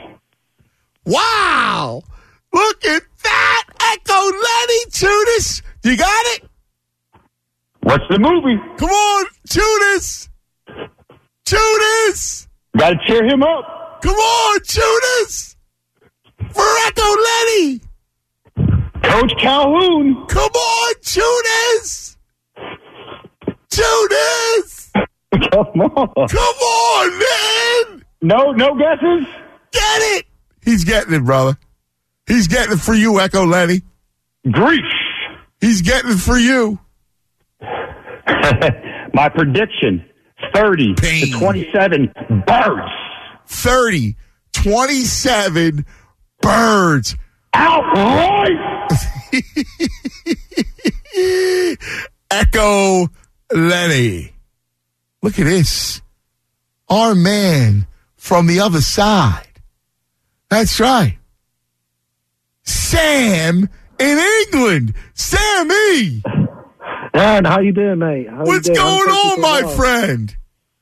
Wow. Look at that. Echo Lenny Tunis. You got it? What's the movie? Come on, Tunis. Tunis. Got to cheer him up. Come on, Tunis. For Echo Lenny. Coach Calhoun. Come on, Tunis. Tunis. Come on. Come on, man. No, no guesses? Get it. He's getting it, brother. He's getting it for you, Echo Lenny. Grief. He's getting it for you. My prediction, thirty Pain. to twenty-seven birds. thirty, twenty-seven birds. Outright. Echo Lenny. Look at this. Our man from the other side. That's right. Sam in England. Sammy. Dan, how you doing, mate? How What's you doing? going on, my well? friend?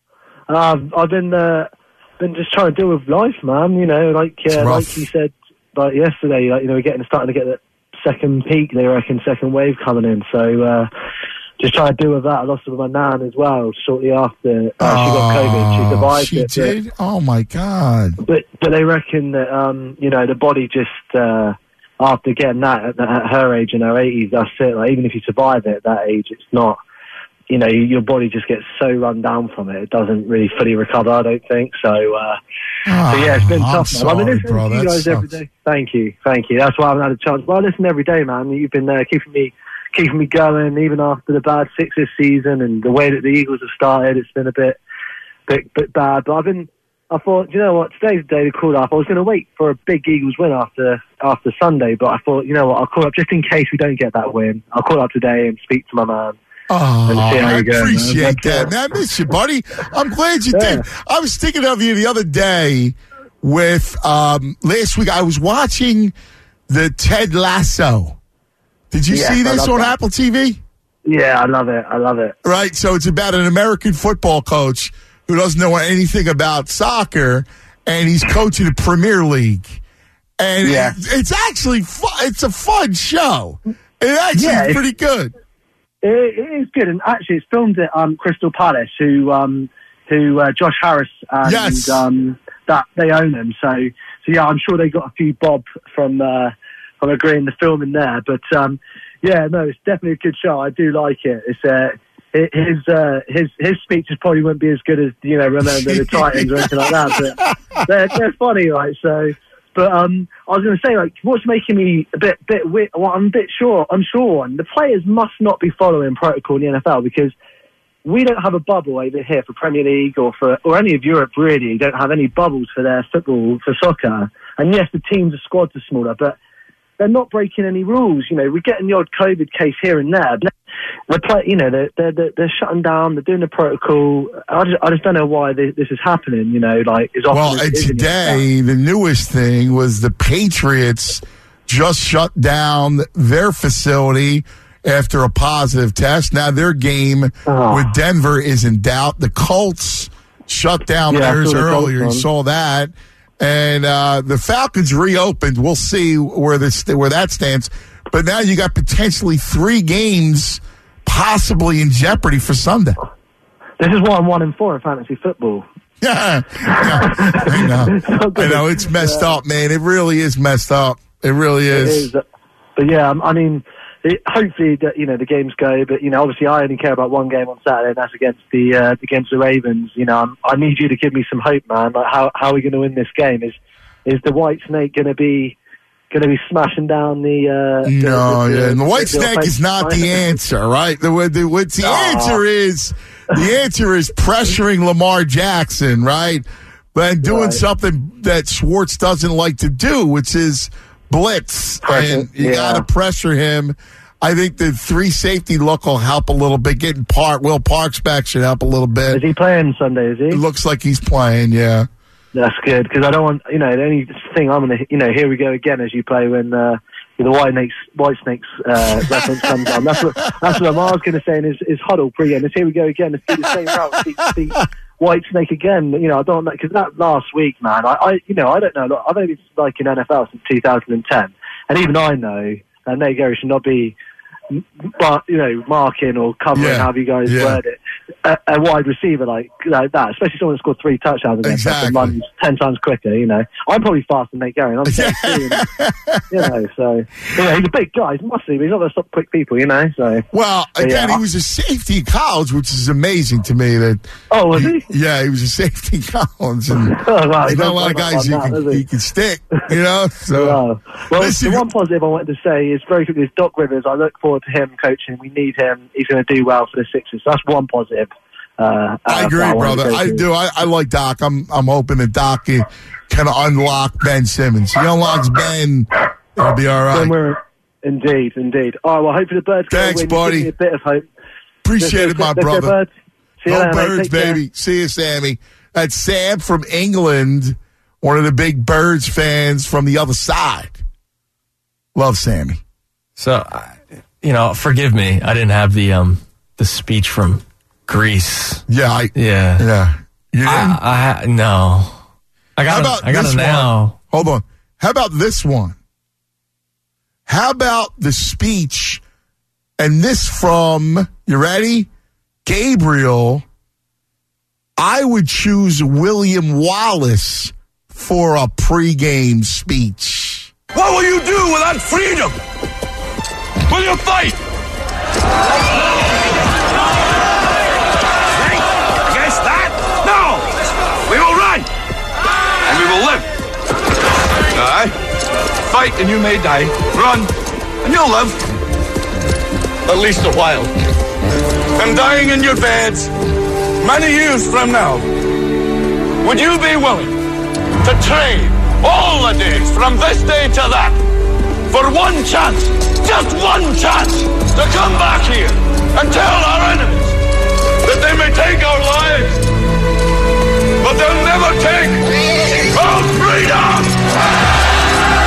Uh, I've been uh, been just trying to deal with life, man. You know, like uh, like you said, like yesterday, like you know, we're getting starting to get that second peak. They reckon second wave coming in. So uh, just trying to deal with that. I lost my nan as well shortly after uh, she got COVID. She survived she it. She did. But, oh my God! But but they reckon that um, you know the body just. Uh, After getting that at, at her age in her eighties, that's it. Like, even if you survive it at that age, it's not, you know, your body just gets so run down from it. It doesn't really fully recover, I don't think. So, uh, oh, so yeah, it's been I'm tough, man. sorry, I've been listening bro, to you that guys every sucks. day. Thank you. Thank you. That's why I haven't had a chance. But I listen every day, man. You've been uh, keeping me keeping me going, even after the bad Sixers season and the way that the Eagles have started. It's been a bit, bit, bit bad. But I've been... I thought, you know what, today's the day to call up. I was going to wait for a big Eagles win after after Sunday, but I thought, you know what, I'll call up just in case we don't get that win. I'll call up today and speak to my man. Oh, and see how I you go, appreciate man. that, man. I miss you, buddy. I'm glad you Yeah. did. I was thinking of you the other day with, um, last week I was watching the Ted Lasso. Did you Yes, see I this love on that. Apple T V? Yeah, I love it. I love it. Right, so it's about an American football coach who doesn't know anything about soccer, and he's coaching the Premier League. And Yeah. it, it's actually fun. It's a fun show. It actually Yeah, is it's- pretty good. It, it is good, and actually, it's filmed at um, Crystal Palace, who um, who uh, Josh Harris and Yes. um, that they own them. So, so yeah, I'm sure they got a few bob from uh, from agreeing the film in there. But um, yeah, no, it's definitely a good show. I do like it. It's uh, his uh, his his speeches probably won't be as good as you know remember the Titans or anything like that, but they're they're funny, right? So. But um, I was going to say, like, what's making me a bit, bit, wi- well, I'm a bit sure, unsure on. The players must not be following protocol in the N F L because we don't have a bubble over here for Premier League or for or any of Europe. Really, don't have any bubbles for their football for soccer. And yes, the teams, the squads are smaller, but they're not breaking any rules. You know, we're getting the odd COVID case here and there. But they're play, you know, they're, they're they're they're shutting down. They're doing the protocol. I just I just don't know why this, this is happening. You know, like as often Well, as and it is in the N F L. today, the newest thing was the Patriots just shut down their facility after a positive test. Now their game Oh. with Denver is in doubt. The Colts shut down Yeah, I theirs saw the Colts earlier. You one. saw that. And uh, the Falcons reopened. We'll see where this where that stands. But now you got potentially three games possibly in jeopardy for Sunday. This is why I'm one and four in fantasy football. Yeah, yeah, I know. I know. It's messed Yeah. up, man. It really is messed up. It really It is. is. But yeah, I mean, it, hopefully, the, you know, the games go. But you know, obviously, I only care about one game on Saturday, and that's against the uh, against the Ravens. You know, I'm, I need you to give me some hope, man. Like, how how are we going to win this game? Is is the White Snake going to be going to be smashing down the? Uh, No, the, the, yeah. And the White the Snake is not the answer, right? The the, what the Aw. answer is, the answer is pressuring Lamar Jackson, right? But doing Right. something that Schwartz doesn't like to do, which is blitz, Pressure, and you yeah. got to pressure him. I think the three safety look will help a little bit. Getting Park, Will Parks back should help a little bit. Is he playing Sunday? Is he? It looks like he's playing, yeah. That's good because I don't want you know the only thing I'm gonna you know here we go again as you play when uh, the White Snakes White Snakes uh, reference comes on. That's what that's what Lamar's going to say in his, his huddle pre-game. Is here we go again. Let's do the same route. See, see White Snake again. You know I don't because that last week, man. I, I you know I don't know. Look, I've only been like in N F L since two thousand ten, and even I know that Nate Gary should not be. But you know, marking or covering, Yeah, however you guys yeah. word it, a, a wide receiver like, like that, especially someone that scored three touchdowns against us and Exactly. runs ten times quicker. You know, I'm probably faster than Nate Gary, and I'm seventeen. You know, so you know, he's a big guy, he's massive, but he's not going to stop quick people. You know, so Well, But again, yeah. he was a safety in college, which is amazing to me. That oh, was he? yeah, he was a safety in college, and Oh, wow, there's he not a does lot of look like guys he that, can, does he? he can stick, you know. So Wow. Well, Listen, the one positive I wanted to say is very quickly is Doc Rivers. I look forward to him coaching. We need him. He's going to do well for the Sixers. So that's one positive. Uh, I uh, agree, that wanted to brother. go I to. do. I, I like Doc. I'm I'm hoping that Doc can kind of unlock Ben Simmons. He unlocks Ben, it'll be all Then right. we're indeed, indeed. All right, well, hopefully the Birds go Thanks, win. buddy. Give me a bit of hope. Appreciate Let's it, go- my let's go, brother. Birds. See you Go later, mate. Birds, Take care. baby. See you, Sammy. That's Sam from England, one of the big Birds fans from the other side. Love Sammy. So, I- you know, forgive me. I didn't have the um the speech from Greece. Yeah, I, Yeah. yeah. You didn't? I, I no. I How got about it. I got this it now. one? Hold on. How about this one? How about the speech? And this from, you ready? Gabriel. I would choose William Wallace for a pregame speech. What will you do without freedom? Will you fight? Against that? No! We will run! And we will live. Die. Fight and you may die. Run and you'll live. At least a while. And dying in your beds many years from now. Would you be willing to trade all the days from this day to that for one chance, just one chance, to come back here and tell our enemies that they may take our lives, but they'll never take our freedom!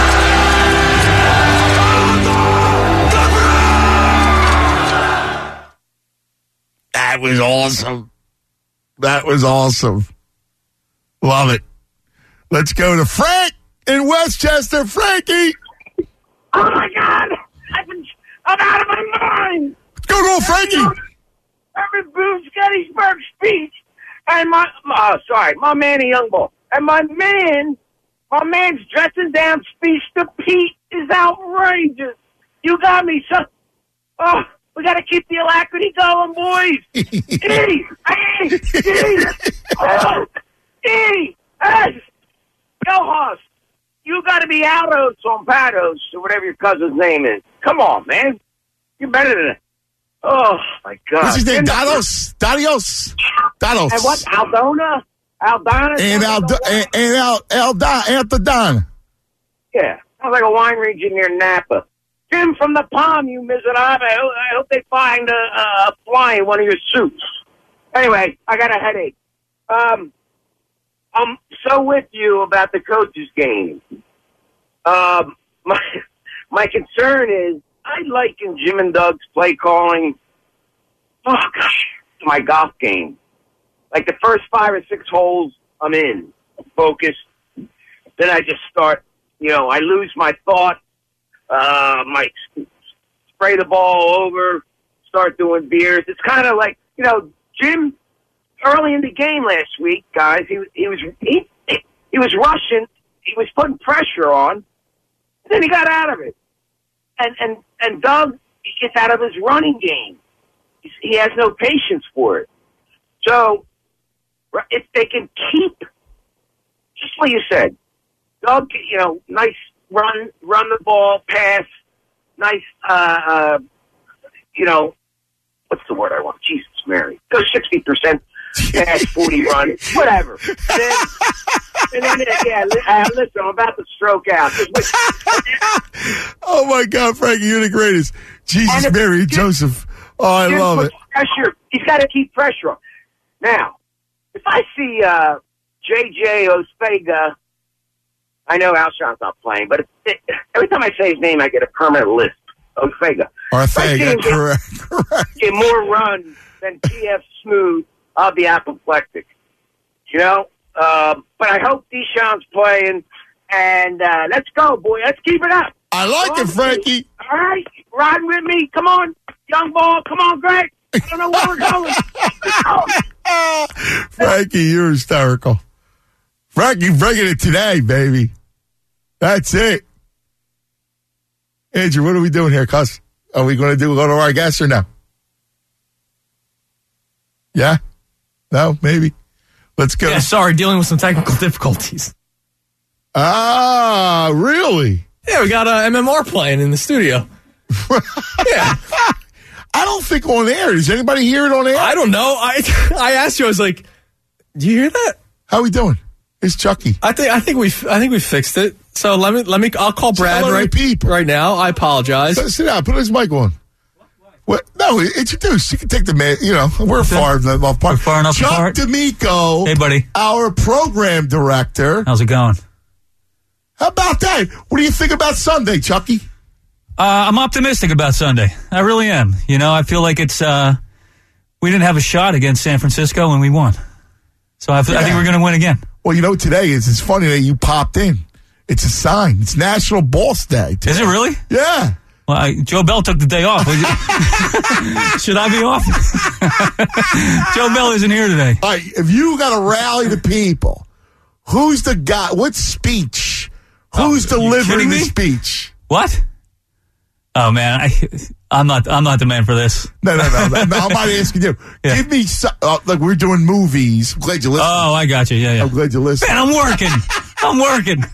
That was awesome. That was awesome. Love it. Let's go to Frank in Westchester. Frankie. Oh my God! I've been, I'm out of my mind! Go, go, Frankie! Every Boo's Gettysburg speech, and my, uh, sorry, my Manny Youngbull, and my man, my man's dressing down speech to Pete is outrageous. You got me, son. Oh, we got to keep the alacrity going, boys. E, A, D, O, E, S. Go, Hoss. You got to be Aldos on Pados, or whatever your cousin's name is. Come on, man. You're better than that. Oh, my God. What's his name? And- Dados. Dadios. Dados. And what? Aldona? Aldana? And Al and, and Al Aldon Altadon. Yeah. Sounds like a wine region near Napa. Jim from the Palm, you miserable. I hope, I hope they find a, a fly in one of your suits. Anyway, I got a headache. Um, I'm so with you about the coaches' game. Um, my my concern is I liken Jim and Doug's play calling. Oh gosh, to my golf game. Like the first five or six holes, I'm in, focused. Then I just start, you know, I lose my thought. Uh, might spray the ball over, start doing beers. It's kind of like, you know, Jim early in the game last week, guys, he he was he, he was rushing, he was putting pressure on, and then he got out of it. And and and Doug he gets out of his running game. He's, he has no patience for it. So if they can keep, just like you said, Doug, you know, nice run, run the ball, pass, nice, uh, uh, you know, what's the word I want? Jesus Mary. Go sixty percent pass, forty run, whatever. And then, and then yeah, uh, listen, I'm about to stroke out. Oh, my God, Frankie, you're the greatest. Jesus, Mary, and Joseph. Oh, I love it. Pressure. He's got to keep pressure on. Now, if I see uh, J J Ortega, I know Alshon's not playing, but it, every time I say his name, I get a permanent lisp. Ortega. Ortega, correct, correct. Get more run than T F Smooth, I'll be apoplectic. You know? Um, but I hope Deshaun's playing, and uh, let's go, boy. Let's keep it up. I like it, Frankie. All right? Riding with me. Come on. Young ball. Come on, Greg. I don't know where we're going. Oh. Frankie, you're hysterical. Frankie, bringing it today, baby. That's it. Andrew, what are we doing here, cuz? Are we going to do go to our guests or no? Yeah? No? Maybe? Let's go. Yeah, sorry, dealing with some technical difficulties. Ah, really? Yeah, we got uh, M M R playing in the studio. Yeah. I don't think on air. Does anybody hear it on air? I don't know. I I asked you. I was like, "Do you hear that? How we doing?" It's Chucky. I think I think we I think we fixed it. So let me let me. I'll call Brad right right now. I apologize. So, sit down. Put his mic on. What? No, introduce. You can take the man. You know, we're far enough apart. Far enough Chuck apart. D'Amico. Hey, buddy. Our program director. How's it going? How about that? What do you think about Sunday, Chucky? Uh, I'm optimistic about Sunday. I really am. You know, I feel like it's, uh, we didn't have a shot against San Francisco and we won. So I, yeah. I think we're going to win again. Well, you know, today is, it's funny that you popped in. It's a sign. It's National Boss Day today. Is it really? Yeah. Well, I, Joe Bell took the day off. Should I be off? Joe Bell isn't here today. All right, if you got to rally the people, who's the guy? What speech? Who's oh, delivering the me? speech? What? Oh man, I, I'm not. I'm not the man for this. No, no, no. no, no I'm not asking you. Yeah. Give me some, uh, like we're doing movies. I'm glad you listened. Oh, I got you. Yeah, yeah. I'm glad you listened. Man, I'm working. I'm working.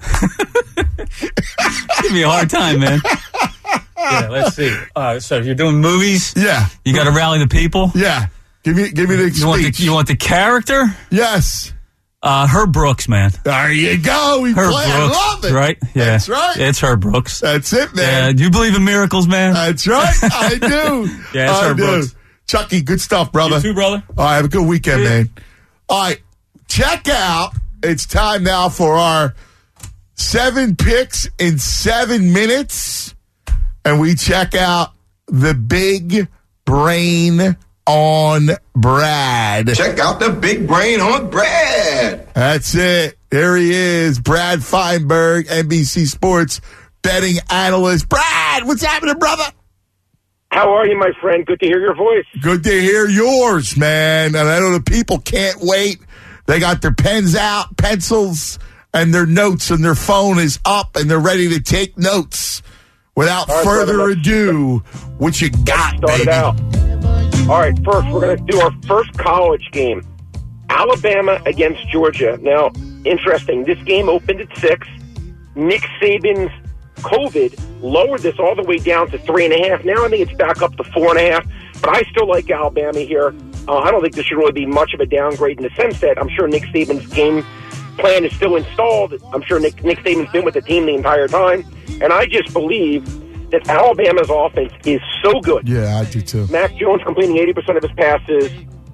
Give me a hard time, man. Yeah, let's see. Uh, so you're doing movies? Yeah. You got to rally the people? Yeah. Give me, give me the you speech. Want the, you want the character? Yes. Uh, Herb Brooks, man. There you go. We Herb play. Brooks, I love it. Right? Yeah. That's right. It's Herb Brooks. That's it, man. Yeah. Do you believe in miracles, man? That's right. I do. Yeah, it's I Herb do. Brooks. Chucky, good stuff, brother. You too, brother. All right, have a good weekend, yeah. man. All right, check out. It's time now for our seven picks in seven minutes. And we check out the big brain on Brad. Check out the big brain on Brad. That's it. There he is, Brad Feinberg, N B C Sports betting analyst. Brad, what's happening, brother? How are you, my friend? Good to hear your voice. Good to hear yours, man. And I know the people can't wait. They got their pens out, pencils, and their notes, and their phone is up, and they're ready to take notes. Without right, further brother, ado, what you got, start baby? It out. All right, first, we're going to do our first college game. Alabama against Georgia. Now, interesting, this game opened at six. Nick Saban's COVID lowered this all the way down to three and a half. Now I think it's back up to four and a half. But I still like Alabama here. Uh, I don't think this should really be much of a downgrade in the sense that I'm sure Nick Saban's game plan is still installed. I'm sure Nick, Nick Saban's been with the team the entire time. And I just believe that Alabama's offense is so good. Yeah, I do too. Mac Jones completing eighty percent of his passes.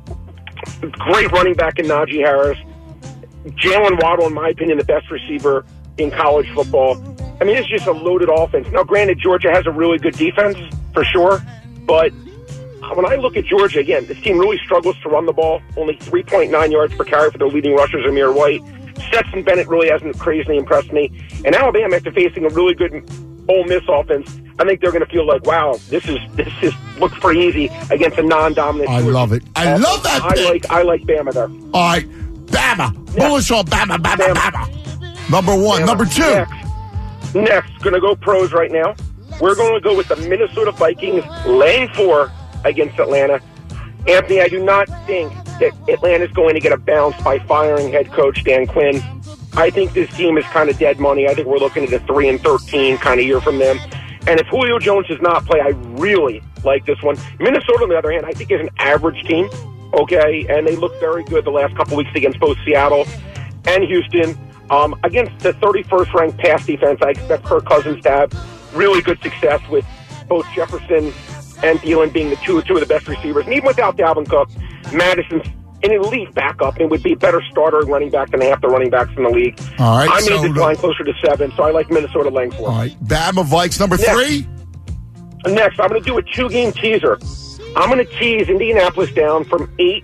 Great running back in Najee Harris. Jalen Waddle, in my opinion, the best receiver in college football. I mean, it's just a loaded offense. Now, granted, Georgia has a really good defense, for sure. But when I look at Georgia, again, this team really struggles to run the ball. Only three point nine yards per carry for their leading rushers, Amir White. Stetson Bennett really hasn't crazily impressed me. And Alabama, after facing a really good Ole Miss offense, I think they're going to feel like, wow, this is this is looks pretty easy against a non-dominant. I love it. I uh, love that I pick. like I like Bama there. All right, Bama. Bullish on Bama, Bama, Bama. Bama. Number one. Bama. Number two. Next, next going to go pros right now. We're going to go with the Minnesota Vikings laying four against Atlanta. Anthony, I do not think that Atlanta's going to get a bounce by firing head coach Dan Quinn. I think this team is kind of dead money. I think we're looking at a three and thirteen kind of year from them. And if Julio Jones does not play, I really like this one. Minnesota, on the other hand, I think is an average team, okay? And they look very good the last couple weeks against both Seattle and Houston. Um, against the thirty-first ranked pass defense, I expect Kirk Cousins to have really good success with both Jefferson and Thielen being the two, two of the best receivers. And even without Dalvin Cook, Madison's an elite backup and would be a better starter running back than half the running backs in the league. All right, I made so this line closer to seven, so I like Minnesota laying four. All right, Bama Vikes number Next. three. Next, I'm going to do a two-game teaser. I'm going to tease Indianapolis down from eight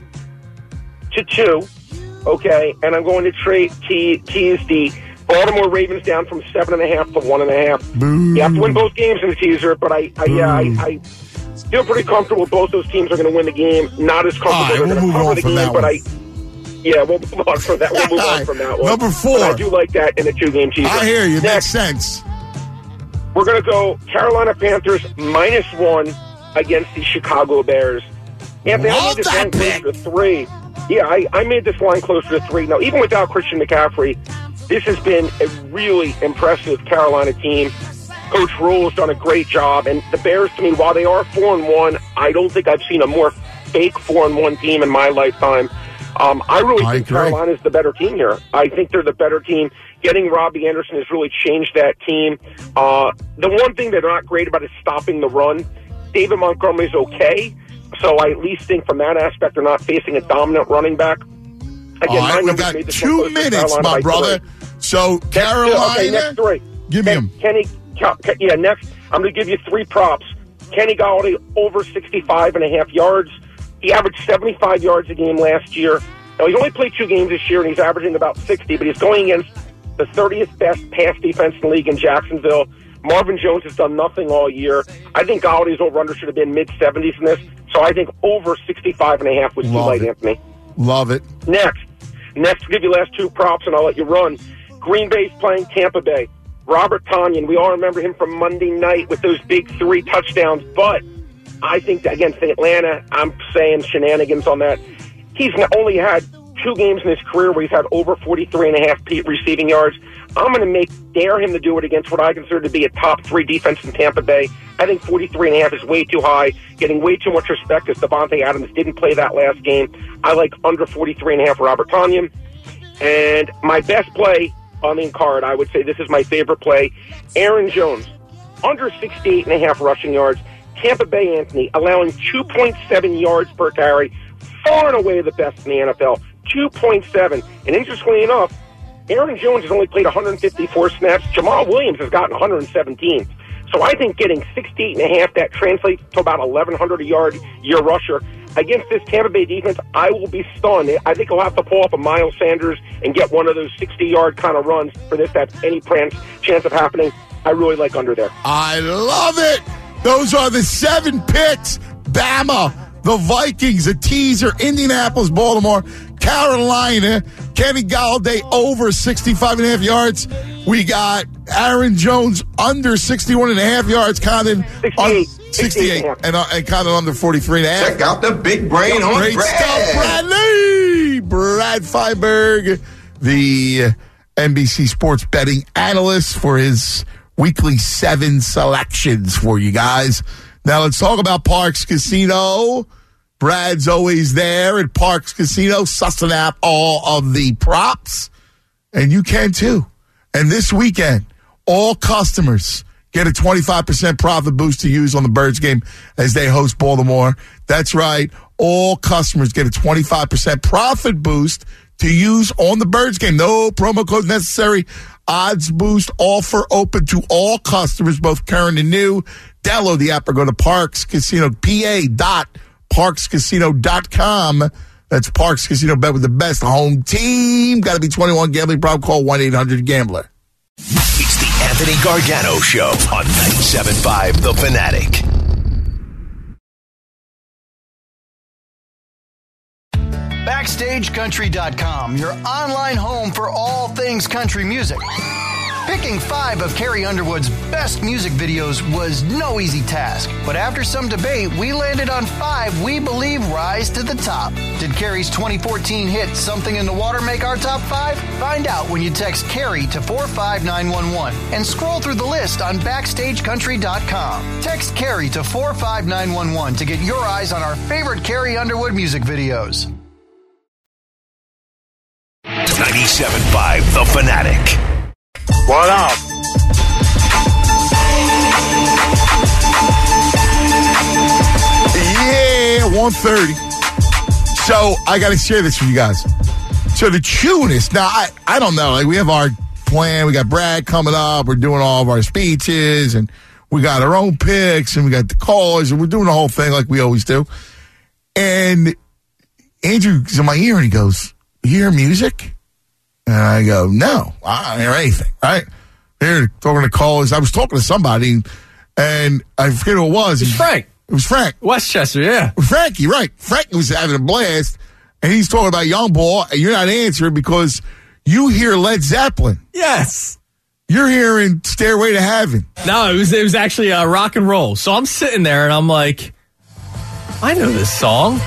to two, okay, and I'm going to tra- te- tease the Baltimore Ravens down from seven and a half to one and a half. Boo. You have to win both games in the teaser, but I, I yeah, I, I feel pretty comfortable both those teams are going to win the game. Not as comfortable All right, they're we'll going to move cover on the from game, that but one. I, yeah, we'll move on from that. We'll move on from that one. Number four. But I do like that in a two-game teaser. I hear you. Next, Makes sense. we're going to go Carolina Panthers minus one against the Chicago Bears. Anthony, I Love made this that line closer to three. Yeah, I, I made this line closer to three. Now, even without Christian McCaffrey, this has been a really impressive Carolina team. Coach Rule has done a great job, and the Bears, to me, while they are four and one, I don't think I've seen a more fake four and one team in my lifetime. Um, I really I think agree. Carolina's the better team here. I think they're the better team. Getting Robbie Anderson has really changed that team. Uh, the one thing they're not great about is stopping the run. David Montgomery's okay, so I at least think from that aspect they're not facing a dominant running back. Again, All right, my we numbers got made this two one closer to minutes, Carolina my by brother. three. So Next, Carolina, okay, next three. give me Ken- them. Kenny, yeah, next, I'm going to give you three props. Kenny Galladay over sixty-five and a half yards. He averaged seventy-five yards a game last year. Now, he's only played two games this year, and he's averaging about sixty, but he's going against the thirtieth best pass defense in the league in Jacksonville. Marvin Jones has done nothing all year. I think Galladay's over-under should have been mid-seventies in this, so I think over sixty-five and a half was too Love late, it. Anthony. Love it. Next. Next, I'll give you last two props, and I'll let you run. Green Bay's playing Tampa Bay. Robert Tonyan, we all remember him from Monday night with those big three touchdowns, but I think that against Atlanta, I'm saying shenanigans on that. He's only had two games in his career where he's had over forty-three and a half receiving yards. I'm going to make dare him to do it against what I consider to be a top three defense in Tampa Bay. I think forty-three and a half is way too high, getting way too much respect as Devontae Adams didn't play that last game. I like under forty-three and a half Robert Tonyan. And my best play on the card, I would say this is my favorite play. Aaron Jones, under sixty-eight and a half rushing yards. Tampa Bay, Anthony, allowing two point seven yards per carry. Far and away the best in the N F L. two point seven. And interestingly enough, Aaron Jones has only played one hundred fifty-four snaps. Jamal Williams has gotten one hundred seventeen. So I think getting sixty-eight and a half, that translates to about eleven hundred a yard year rusher. Against this Tampa Bay defense, I will be stunned. I think he'll have to pull up a Miles Sanders and get one of those sixty-yard kind of runs for this to have any chance of happening. I really like under there. I love it. Those are the seven picks. Bama, the Vikings, a teaser, Indianapolis, Baltimore, Carolina, Kenny Galladay over sixty-five and a half yards. We got Aaron Jones under sixty-one and a half yards, Condon sixty-eight. sixty-eight, and, uh, and Condon under forty-three and a half. Check out the big brain on Great Brad. stuff, Bradley. Brad Feinberg, the N B C Sports betting analyst, for his weekly seven selections for you guys. Now let's talk about Parx Casino. Brad's always there at Parx Casino, sussing out all of the props, and you can too. And this weekend, all customers get a twenty-five percent profit boost to use on the Birds game as they host Baltimore. That's right. All customers get a twenty-five percent profit boost to use on the Birds game. No promo code necessary. Odds boost offer open to all customers, both current and new. Download the app or go to Parx Casino, P A dot Parx Casino dot com. That's Parx Casino. Bet with the best home team. Got to be twenty-one. Gambling problem? Call one eight hundred gambler. It's the Anthony Gargano Show on ninety-seven point five The Fanatic. Backstage Country dot com, your online home for all things country music. Picking five of Carrie Underwood's best music videos was no easy task, but after some debate, we landed on five we believe rise to the top. Did Carrie's twenty fourteen hit Something in the Water make our top five? Find out when you text Carrie to four five nine one one and scroll through the list on Backstage Country dot com. Text Carrie to four five nine one one to get your eyes on our favorite Carrie Underwood music videos. ninety-seven point five The Fanatic. What up? Yeah, one thirty. So I got to share this with you guys. So the Chewiness, now I, I don't know. Like we have our plan. We got Brad coming up. We're doing all of our speeches and we got our own picks and we got the callers and we're doing the whole thing like we always do. And Andrew's in my ear and he goes, "You hear music?" And I go, "No, I don't hear anything." Right? Here, talking to callers. I was talking to somebody, and I forget who it was. It was Frank. It was Frank. Westchester, yeah. Frankie, right. Frank was having a blast, and he's talking about Young Boy, and you're not answering because you hear Led Zeppelin. Yes. You're hearing Stairway to Heaven. No, it was it was actually uh, rock and roll. So I'm sitting there, and I'm like, I know this song.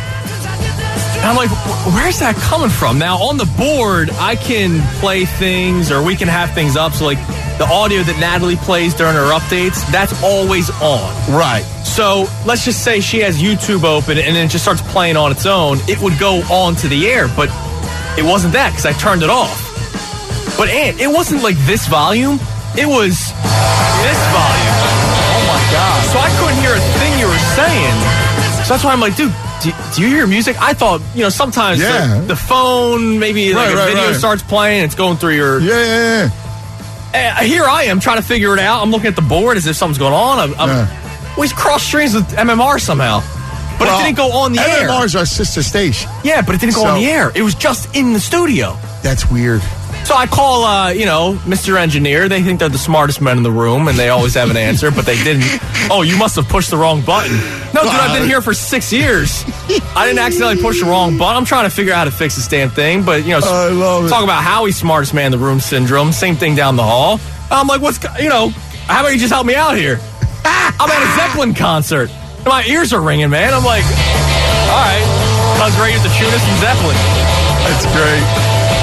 And I'm like, where's that coming from? Now, on the board, I can play things or we can have things up. So, like, the audio that Natalie plays during her updates, that's always on. Right. So, let's just say she has YouTube open and then it just starts playing on its own. It would go on to the air, but it wasn't that because I turned it off. But, Ant, it wasn't like this volume. It was this volume. Oh, my God. So, I couldn't hear a thing you were saying. So, that's why I'm like, dude, Do, do you hear music? I thought, you know, sometimes yeah. the, the phone, maybe right, like a right, video right. starts playing, it's going through your... Yeah, yeah, yeah. Uh, here I am trying to figure it out. I'm looking at the board as if something's going on. I'm, I'm, yeah. well, he's cross streams with M M R somehow. But well, it didn't go on the M M R's air. M M R's our sister station. Yeah, but it didn't go so, on the air. It was just in the studio. That's weird. So I call, uh, you know, Mister Engineer. They think they're the smartest men in the room, and they always have an answer, but they didn't. Oh, you must have pushed the wrong button. No, dude, I've been here for six years. I didn't accidentally push the wrong button. I'm trying to figure out how to fix this damn thing, but, you know, I love talk it. about Howie's smartest man in the room syndrome. Same thing down the hall. I'm like, what's, you know, how about you just help me out here? I'm at a Zeppelin concert. My ears are ringing, man. I'm like, all right, Cuz Ray is the Chewiness and Zeppelin. That's great.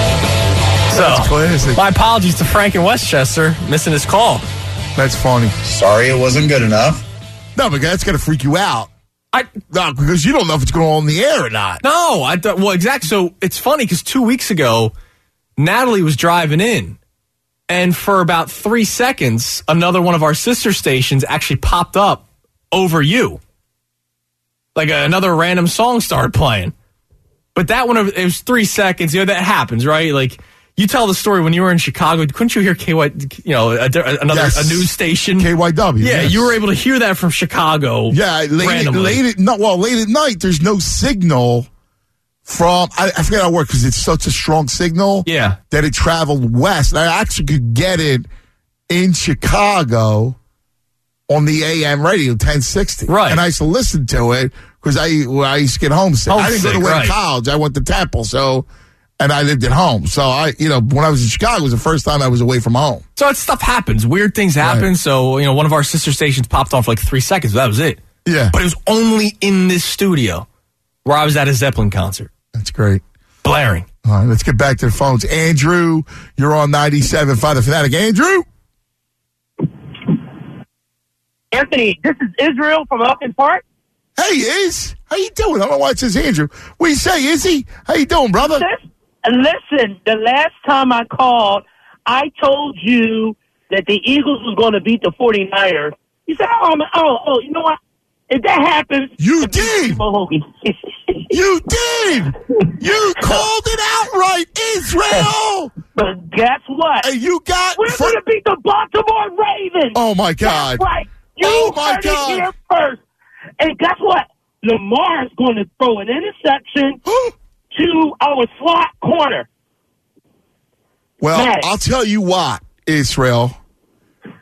So, That's classic. My apologies to Frank in Westchester, missing his call. That's funny. Sorry it wasn't good enough. No, but that's going to freak you out. I No, because you don't know if it's going on the air or not. No, I th- well, exactly. So it's funny because two weeks ago, Natalie was driving in, and for about three seconds, another one of our sister stations actually popped up over you. Like a, another random song started playing. But that one, it was three seconds. You know, that happens, right? Like, you tell the story when you were in Chicago. Couldn't you hear K Y, you know, a, another Yes. a news station? K Y W. Yeah, yes. you were able to hear that from Chicago. Yeah, late, randomly. late at no, well, late at night. There's no signal from. I, I forget how it works because it's such a strong signal. Yeah, that it traveled west. And I actually could get it in Chicago on the A M radio ten sixty. Right, and I used to listen to it because I well, I used to get homesick. I didn't go to Homesick, Wayne right. College. I went to Temple, so. And I lived at home. So, I, you know, when I was in Chicago, it was the first time I was away from home. So it, stuff happens. Weird things happen. Right. So, you know, one of our sister stations popped on for like three seconds. But that was it. Yeah. But it was only in this studio where I was at a Zeppelin concert. That's great. Blaring. All right, let's get back to the phones. Andrew, you're on ninety-seven point five The Fanatic. Andrew? Anthony, this is Israel from Elkin Park. Hey, Iz. How you doing? I don't know why it says Andrew. What do you say, Izzy? How you doing, brother? Listen, the last time I called, I told you that the Eagles was going to beat the 49ers. You said, oh, man, oh, oh, you know what? If that happens... You did! You did! You called it outright, Israel! But guess what? And you got... We're going to beat the Baltimore Ravens! Oh, my God. That's right. You oh, my heard God. it here first. And guess what? Lamar's going to throw an interception to our slot corner. Well, Man. I'll tell you what, Israel.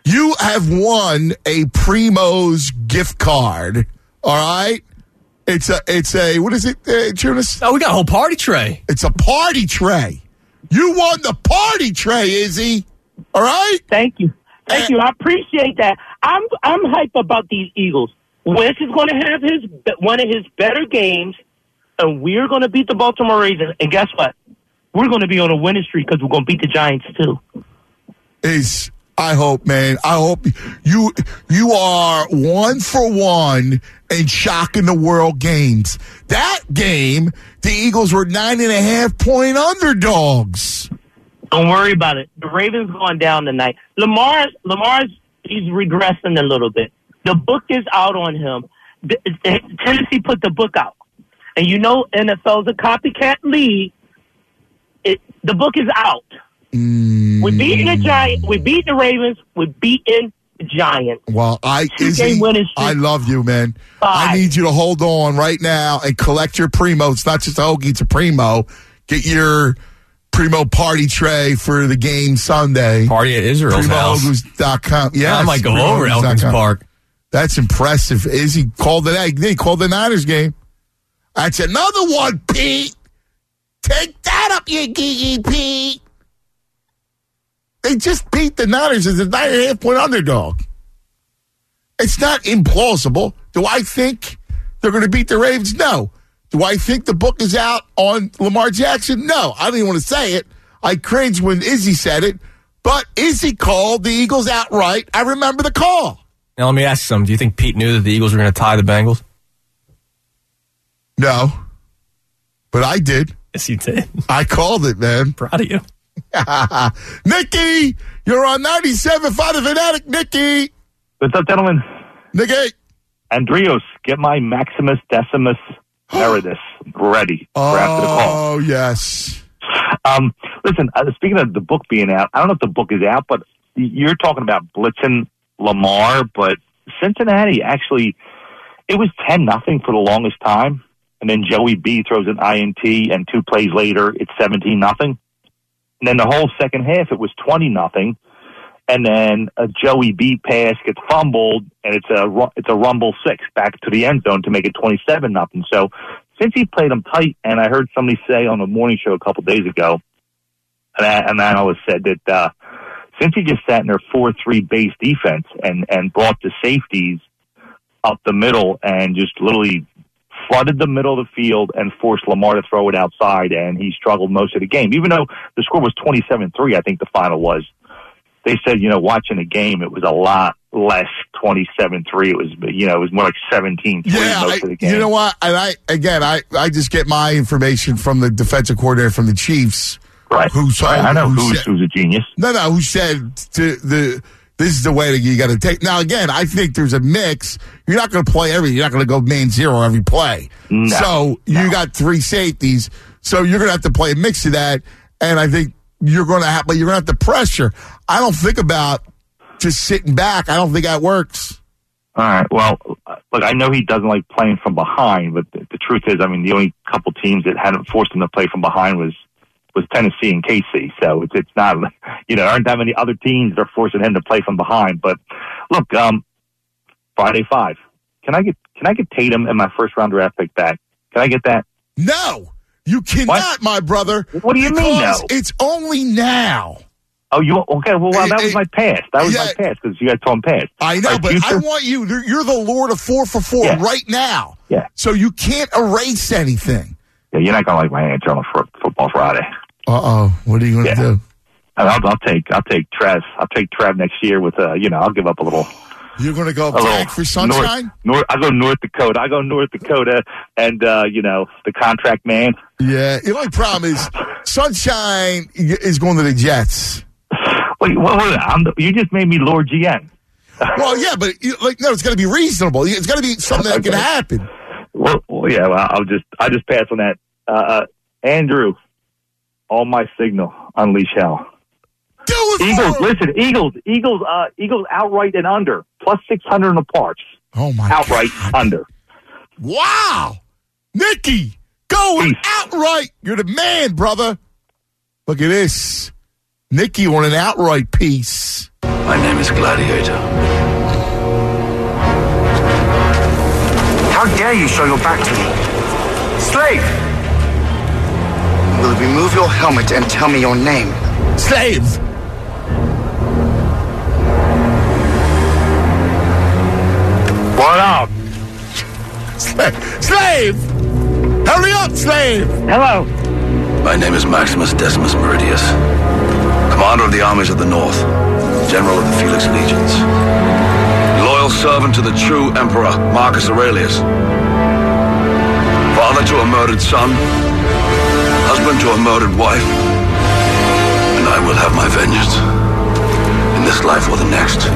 You have won a Primo's gift card. All right? It's a, it's a, what is it, uh, Tunis? Oh, we got a whole party tray. It's a party tray. You won the party tray, Izzy. All right? Thank you. Thank you. I appreciate that. I'm I'm hyped about these Eagles. Wentz is going to have his one of his better games, and we're going to beat the Baltimore Ravens. And guess what? We're going to be on a winning streak because we're going to beat the Giants, too. Is I hope, man. I hope you you are one for one in shocking the world games. That game, the Eagles were nine and a half point underdogs. Don't worry about it. The Ravens going down tonight. Lamar, Lamar's he's regressing a little bit. The book is out on him. The, the, Tennessee put the book out, and you know N F L is a copycat league. It, the book is out. Mm. We're beating the Giants. We're beating the Ravens. We're beating the Giants. Well, I Izzy, I love you, man. Five. I need you to hold on right now and collect your Primo. It's not just a hoagie, it's a Primo. Get your Primo party tray for the game Sunday. Party at Israel's house. Primo Hoagies dot com. Yeah, I might go over Elkins Park. That's impressive. Izzy called it. He called the Niners game. That's another one, Pete. Take that up, you geeky Pete. They just beat the Niners as a nine and a half point underdog. It's not implausible. Do I think they're going to beat the Ravens? No. Do I think the book is out on Lamar Jackson? No. I don't even want to say it. I cringed when Izzy said it. But Izzy called the Eagles outright. I remember the call. Now, let me ask you something. Do you think Pete knew that the Eagles were going to tie the Bengals? No. But I did. Yes, you did. I called it, man. Proud of you. Nikki, you're on ninety-seven point five The Fanatic. Nikki. What's up, gentlemen? Nikki. Andrios, get my Maximus Decimus Meritus ready for after the call. Oh, yes. Um, listen, uh, speaking of the book being out, I don't know if the book is out, but you're talking about blitzing Lamar, but Cincinnati actually, it was ten nothing for the longest time, and then Joey B throws an I N T, and two plays later, it's seventeen nothing. And then the whole second half, it was twenty nothing. And then a Joey B pass gets fumbled, and it's a it's a rumble six back to the end zone to make it twenty-seven nothing. So since he played them tight, and I heard somebody say on the morning show a couple days ago, and an analyst said that uh, since he just sat in their four three base defense and, and brought the safeties up the middle and just literally flooded the middle of the field and forced Lamar to throw it outside, and he struggled most of the game. Even though the score was twenty-seven three, I think the final was. They said, you know, watching the game, it was a lot less twenty-seven three. It was, you know, it was more like seventeen three yeah, most I, of the game. You know what? And I, again, I, I just get my information from the defensive coordinator from the Chiefs. Right. Who's, right. I know who who's, said, who's a genius. No, no, who said to the, this is the way that you got to take. Now, again, I think there's a mix. You're not going to play every, you're not going to go main zero every play. No, so no. you got three safeties. So you're going to have to play a mix of that. And I think you're going to have, but you're going to have to pressure. I don't think about just sitting back. I don't think that works. All right. Well, look, I know he doesn't like playing from behind, but the, the truth is, I mean, the only couple teams that hadn't forced him to play from behind was was Tennessee and K C. So it's it's not, you know, there aren't that many other teams that are forcing him to play from behind. But look, um, Friday five. Can I get can I get Tatum and my first round draft pick back? Can I get that? No, you cannot, what? my brother. What do you mean? No, it's only now. Oh, you okay? Well, well that Hey, was my past. That was yeah. my past because you guys told him past. I know, Right, but future? I want you. You're the Lord of four for four Yeah. right now. Yeah. So you can't erase anything. Yeah, you're not gonna like my answer on a f- football Friday. Uh oh. What are you going to Yeah. do? I'll, I'll take I'll take Trev. I'll take Trev next year with uh you know I'll give up a little. You're going to go a little tank for Sunshine? North, North, I go North Dakota. I go North Dakota, and uh, you know the contract man. Yeah. The only problem is Sunshine is going to the Jets. Wait, well, hold on. I'm the, you just made me Lord G M. Well, yeah, but you, like, no, it's got to be reasonable. It's got to be something that Okay. can happen. Well, well, yeah. Well, I'll just I just pass on that. Uh, uh, Andrew, all my signal, unleash hell. Do it Eagles, for him. listen, Eagles, Eagles, uh, Eagles outright and under plus six hundred in the parks. Oh my! Outright God. under. Wow, Nikki, going Peace. outright. You're the man, brother. Look at this, Nikki on an outright piece. My name is Gladiator. How dare you show your back to me? Slave! Will you remove your helmet and tell me your name? Slave! What up? Slave! Slave! Hurry up, slave! Hello. My name is Maximus Decimus Meridius, commander of the armies of the North, general of the Felix Legions, loyal servant to the true emperor, Marcus Aurelius, father to a murdered son, husband to a murdered wife, and I will have my vengeance in this life or the next.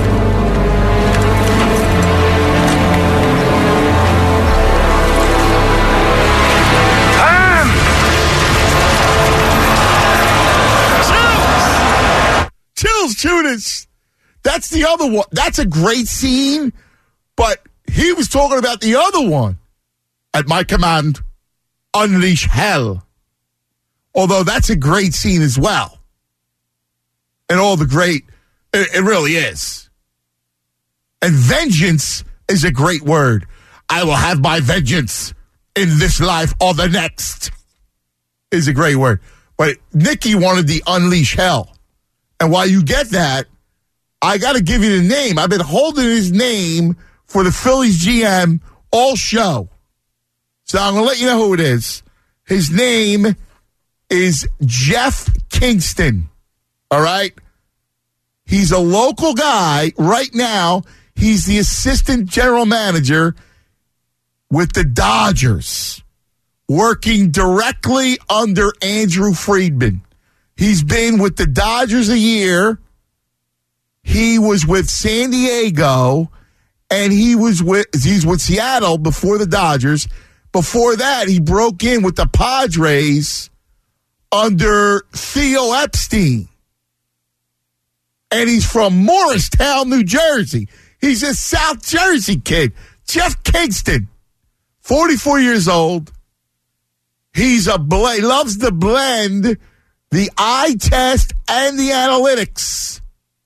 Chills, Judas. That's the other one. That's a great scene, but he was talking about the other one. At my command, unleash hell. Although that's a great scene as well. And all the great, it, it really is. And vengeance is a great word. I will have my vengeance in this life or the next is a great word. But Nikki wanted the unleash hell. And while you get that, I got to give you the name. I've been holding his name for the Phillies G M all show. So I'm going to let you know who it is. His name is Jeff Kingston. All right? He's a local guy. Right now, he's the assistant general manager with the Dodgers, working directly under Andrew Friedman. He's been with the Dodgers a year. He was with San Diego, and he was with he's with Seattle before the Dodgers. Before that, he broke in with the Padres under Theo Epstein. And he's from Morristown, New Jersey. He's a South Jersey kid. Jeff Kingston, forty-four years old. He's a bl- he loves to blend the eye test and the analytics.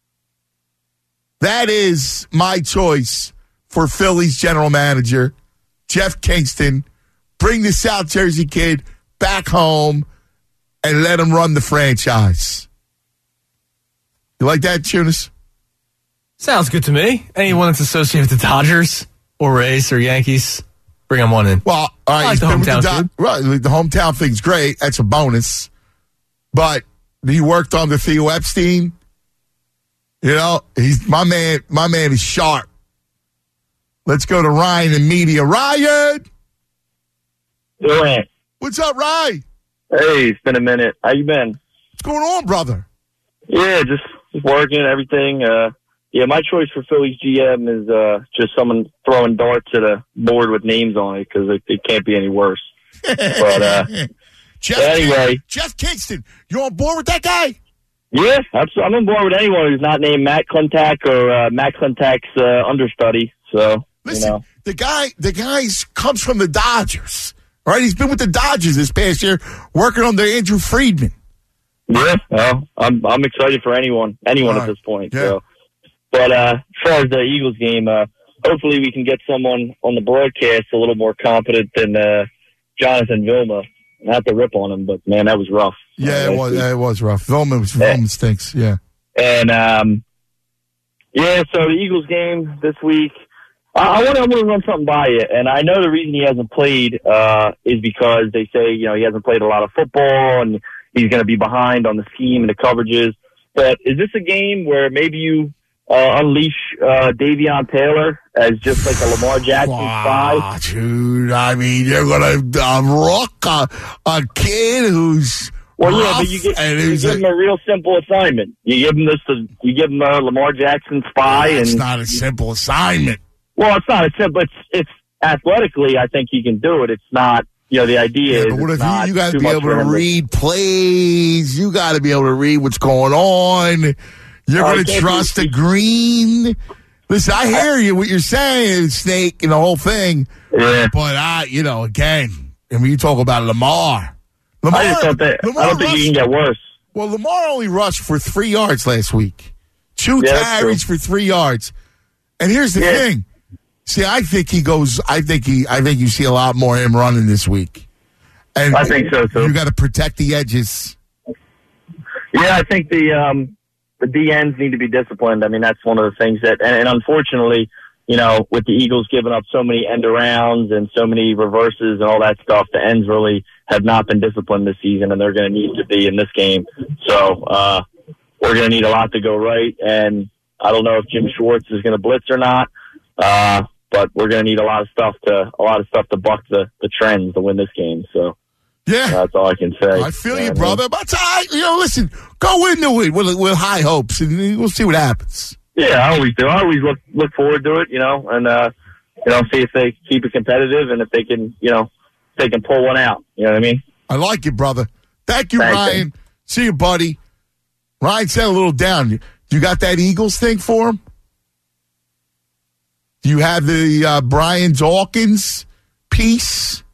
That is my choice for Phillies general manager, Jeff Kingston. Bring the South Jersey kid back home and let him run the franchise. You like that, Tunis? Sounds good to me. Anyone that's associated with the Dodgers or Rays or Yankees, bring them on in. Well, all right. I like the been with hometown the, Do- right, the hometown thing's great. That's a bonus. But he worked on the Theo Epstein. You know, he's my man. My man is sharp. Let's go to Ryan in media. Ryan, Doing. What's up, Ryan? Hey, it's been a minute. How you been? What's going on, brother? Yeah, just, just working, everything. Uh, yeah, my choice for Phillies G M is uh, just someone throwing darts at a board with names on it because it, it can't be any worse. But uh, Jeff anyway, King, Jeff Kingston, you on board with that guy? Yeah, I'm, I'm on board with anyone who's not named Matt Klentak or uh, Matt Klentak's uh, understudy. So listen, you know. the guy, the guy comes from the Dodgers. All right, he's been with the Dodgers this past year, working under Andrew Friedman. Yeah, well, I'm I'm excited for anyone, anyone right. at this point. Yeah. So, but uh, as far as the Eagles game, uh, hopefully we can get someone on the broadcast a little more competent than uh, Jonathan Vilma. Not to rip on him, but man, that was rough. Yeah, uh, it was. Yeah, it was rough. Vilma was Yeah. Vilma stinks. Yeah. And um, yeah, so the Eagles game this week. I, I want to I want to run something by you, and I know the reason he hasn't played uh, is because they say you know he hasn't played a lot of football and he's going to be behind on the scheme and the coverages. But is this a game where maybe you uh, unleash uh, Davion Taylor as just like a Lamar Jackson spy? Wow, dude, I mean, you're going to uh, rock a, a kid who's Well, yeah, rough but you, get, and you who's give a- him a real simple assignment. You give him this, to, you give him a Lamar Jackson spy, It's and not a simple assignment. well, it's not a simple. It's it's athletically, I think he can do it. It's not, you know, the idea Yeah, is but what it's if you, not you got to too be much able for to him read plays? You got to be able to read what's going on. You're Oh, going to can't trust be- the green. Listen, I hear you what you're saying, Snake, and the whole thing. Yeah. But I, you know, again, I mean, you talk about Lamar. Lamar, I just thought that. Lamar I don't think rushed- you can get worse. Well, Lamar only rushed for three yards last week. Two Yeah, that's carries for three yards. And here's the Yeah. thing. See, I think he goes. I think he. I think you see a lot more of him running this week. And I think so, too. You got to protect the edges. Yeah, I think the um, the D Ns need to be disciplined. I mean, that's one of the things that, and, and unfortunately, you know, with the Eagles giving up so many end arounds and so many reverses and all that stuff, the ends really have not been disciplined this season, and they're going to need to be in this game. So uh, we're going to need a lot to go right, and I don't know if Jim Schwartz is going to blitz or not, uh, but we're going to need a lot of stuff to a lot of stuff to buck the, the trends to win this game. So. Yeah, that's all I can say. I feel you, brother. But I, you know, listen, go into it with, with high hopes, and we'll see what happens. Yeah, I always do. I always look look forward to it, you know, and uh, you know, see if they keep it competitive and if they can, you know, if they can pull one out. You know what I mean? I like it, brother. Thank you, Thanks, Ryan. man. See you, buddy. Ryan said a little down. You got that Eagles thing for him? Do you have the uh, Brian Dawkins piece?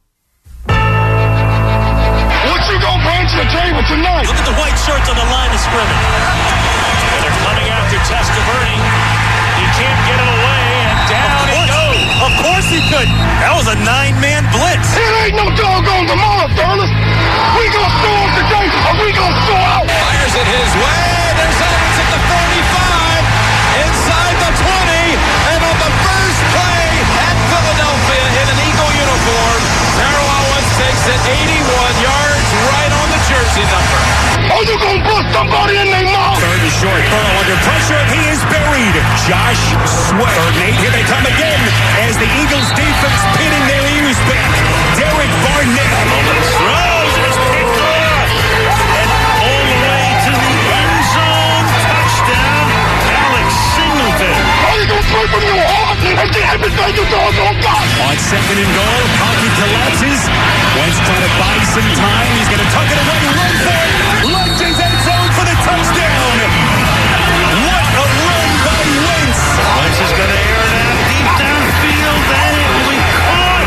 What you gonna bring to the table tonight? Look at the white shirts on the line of scrimmage. And they're coming after Testaverde. He can't get it away, and down it goes. Of course he could. That was a nine-man blitz. It ain't no doggone tomorrow, fellas. We gonna score today, or we gonna score out. Fires it his way. There's Evans at the forty-five, inside the twenty, and on the first play at Philadelphia in an Eagle uniform, Darrell Owens takes it eighty-one yards right on the jersey number. Are you gonna bust somebody in their mouth? Third and short. Burrow under pressure. He is buried. Josh Sweat. Third and eight. Here they come again as the Eagles defense pinning their ears back. Derek Barnett. Throws. It's picked off. And all the way to the end zone. Touchdown. Alex Singleton. Are you gonna play from your heart and get everything you doggone got? On second and goal, pocket collapses. Wentz trying to buy some time. He's going to tuck it away and run for it. Lunges end zone for the touchdown. What a run by Wentz. Wentz is going to air it out deep downfield, and it will be caught.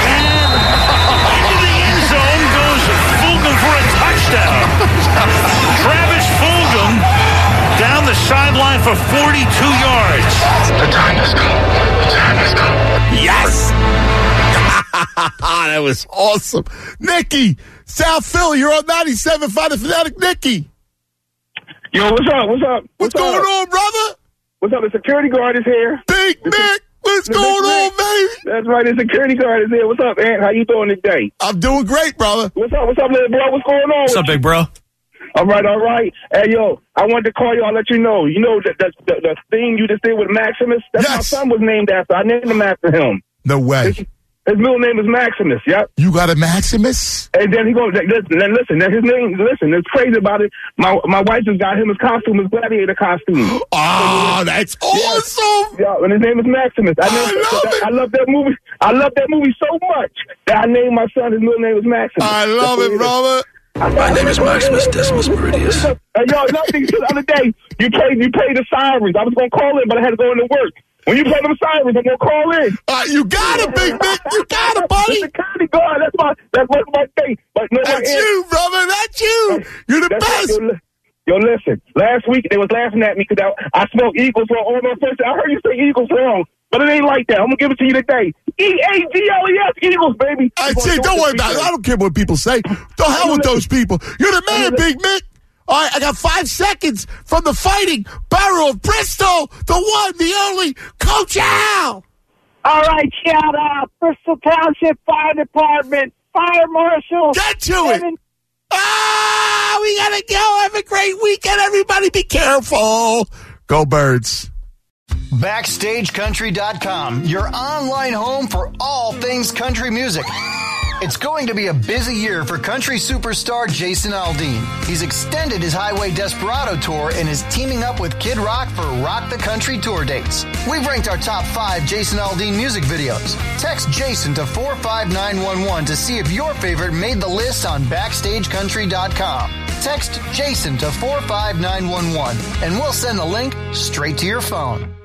And into the end zone goes Fulgham for a touchdown. Travis Fulgham down the sideline for forty-two yards. The time has come. The time has come. Yes! That was awesome. Nikki, South Philly, you're on ninety-seven point five, The Fanatic. Nikki. Yo, what's up? What's up? What's, What's going up? on, brother? What's up? The security guard is here. Big Mick, what's the going on, Mick. baby? That's right. The security guard is here. What's up, Ant? How you doing today? I'm doing great, brother. What's up? What's up, little bro? What's going on? What's up, big bro? All right, all right. Hey, yo, I wanted to call you. I'll let you know. You know the the, the, the thing you just did with Maximus? That's yes. my son was named after. I named him after him. No way. His, his middle name is Maximus. Yep. You got a Maximus? And then he goes. Listen, listen. Now his name. Listen. It's crazy about it. My my wife just got him his costume, his gladiator costume. Oh, that's awesome. Yeah, and his name is Maximus. I, named, I love that, it. I love that movie. I love that movie so much that I named my son. His middle name is Maximus. I love That's it, brother. My name is Maximus Decimus Meridius. Uh, yo, another thing, the other day, you played, you played the sirens. I was going to call in, but I had to go into work. When you play them sirens, I'm going to call in. Uh, you got it, Big Mick. You got it, buddy. That's the security guard. That's my, that's what my thing. But no, That's my you, brother. That's you. You're the That's best. Yo, yo, listen. Last week, they was laughing at me because I, I smelled Eagles wrong. All my friends said, I heard you say Eagles wrong. But it ain't like that. I'm going to give it to you today. E A G L E S, Eagles, baby. I say, don't worry about it. I don't care what people say. The hell with those people. You're the man, Big Mick. All right, I got five seconds from the Fighting Borough of Bristol, the one, the only, Coach Al. All right, shout out Bristol Township Fire Department, Fire Marshal. Get to it. Ah, we got to go. Have a great weekend, everybody. Be careful. Go Birds. Backstage Country dot com, your online home for all things country music. It's going to be a busy year for country superstar Jason Aldean. He's extended his Highway Desperado tour and is teaming up with Kid Rock for Rock the Country tour dates. We've ranked our top five Jason Aldean music videos. Text Jason to four five nine one one to see if your favorite made the list on Backstage Country dot com. Text Jason to four five nine one one and we'll send the link straight to your phone.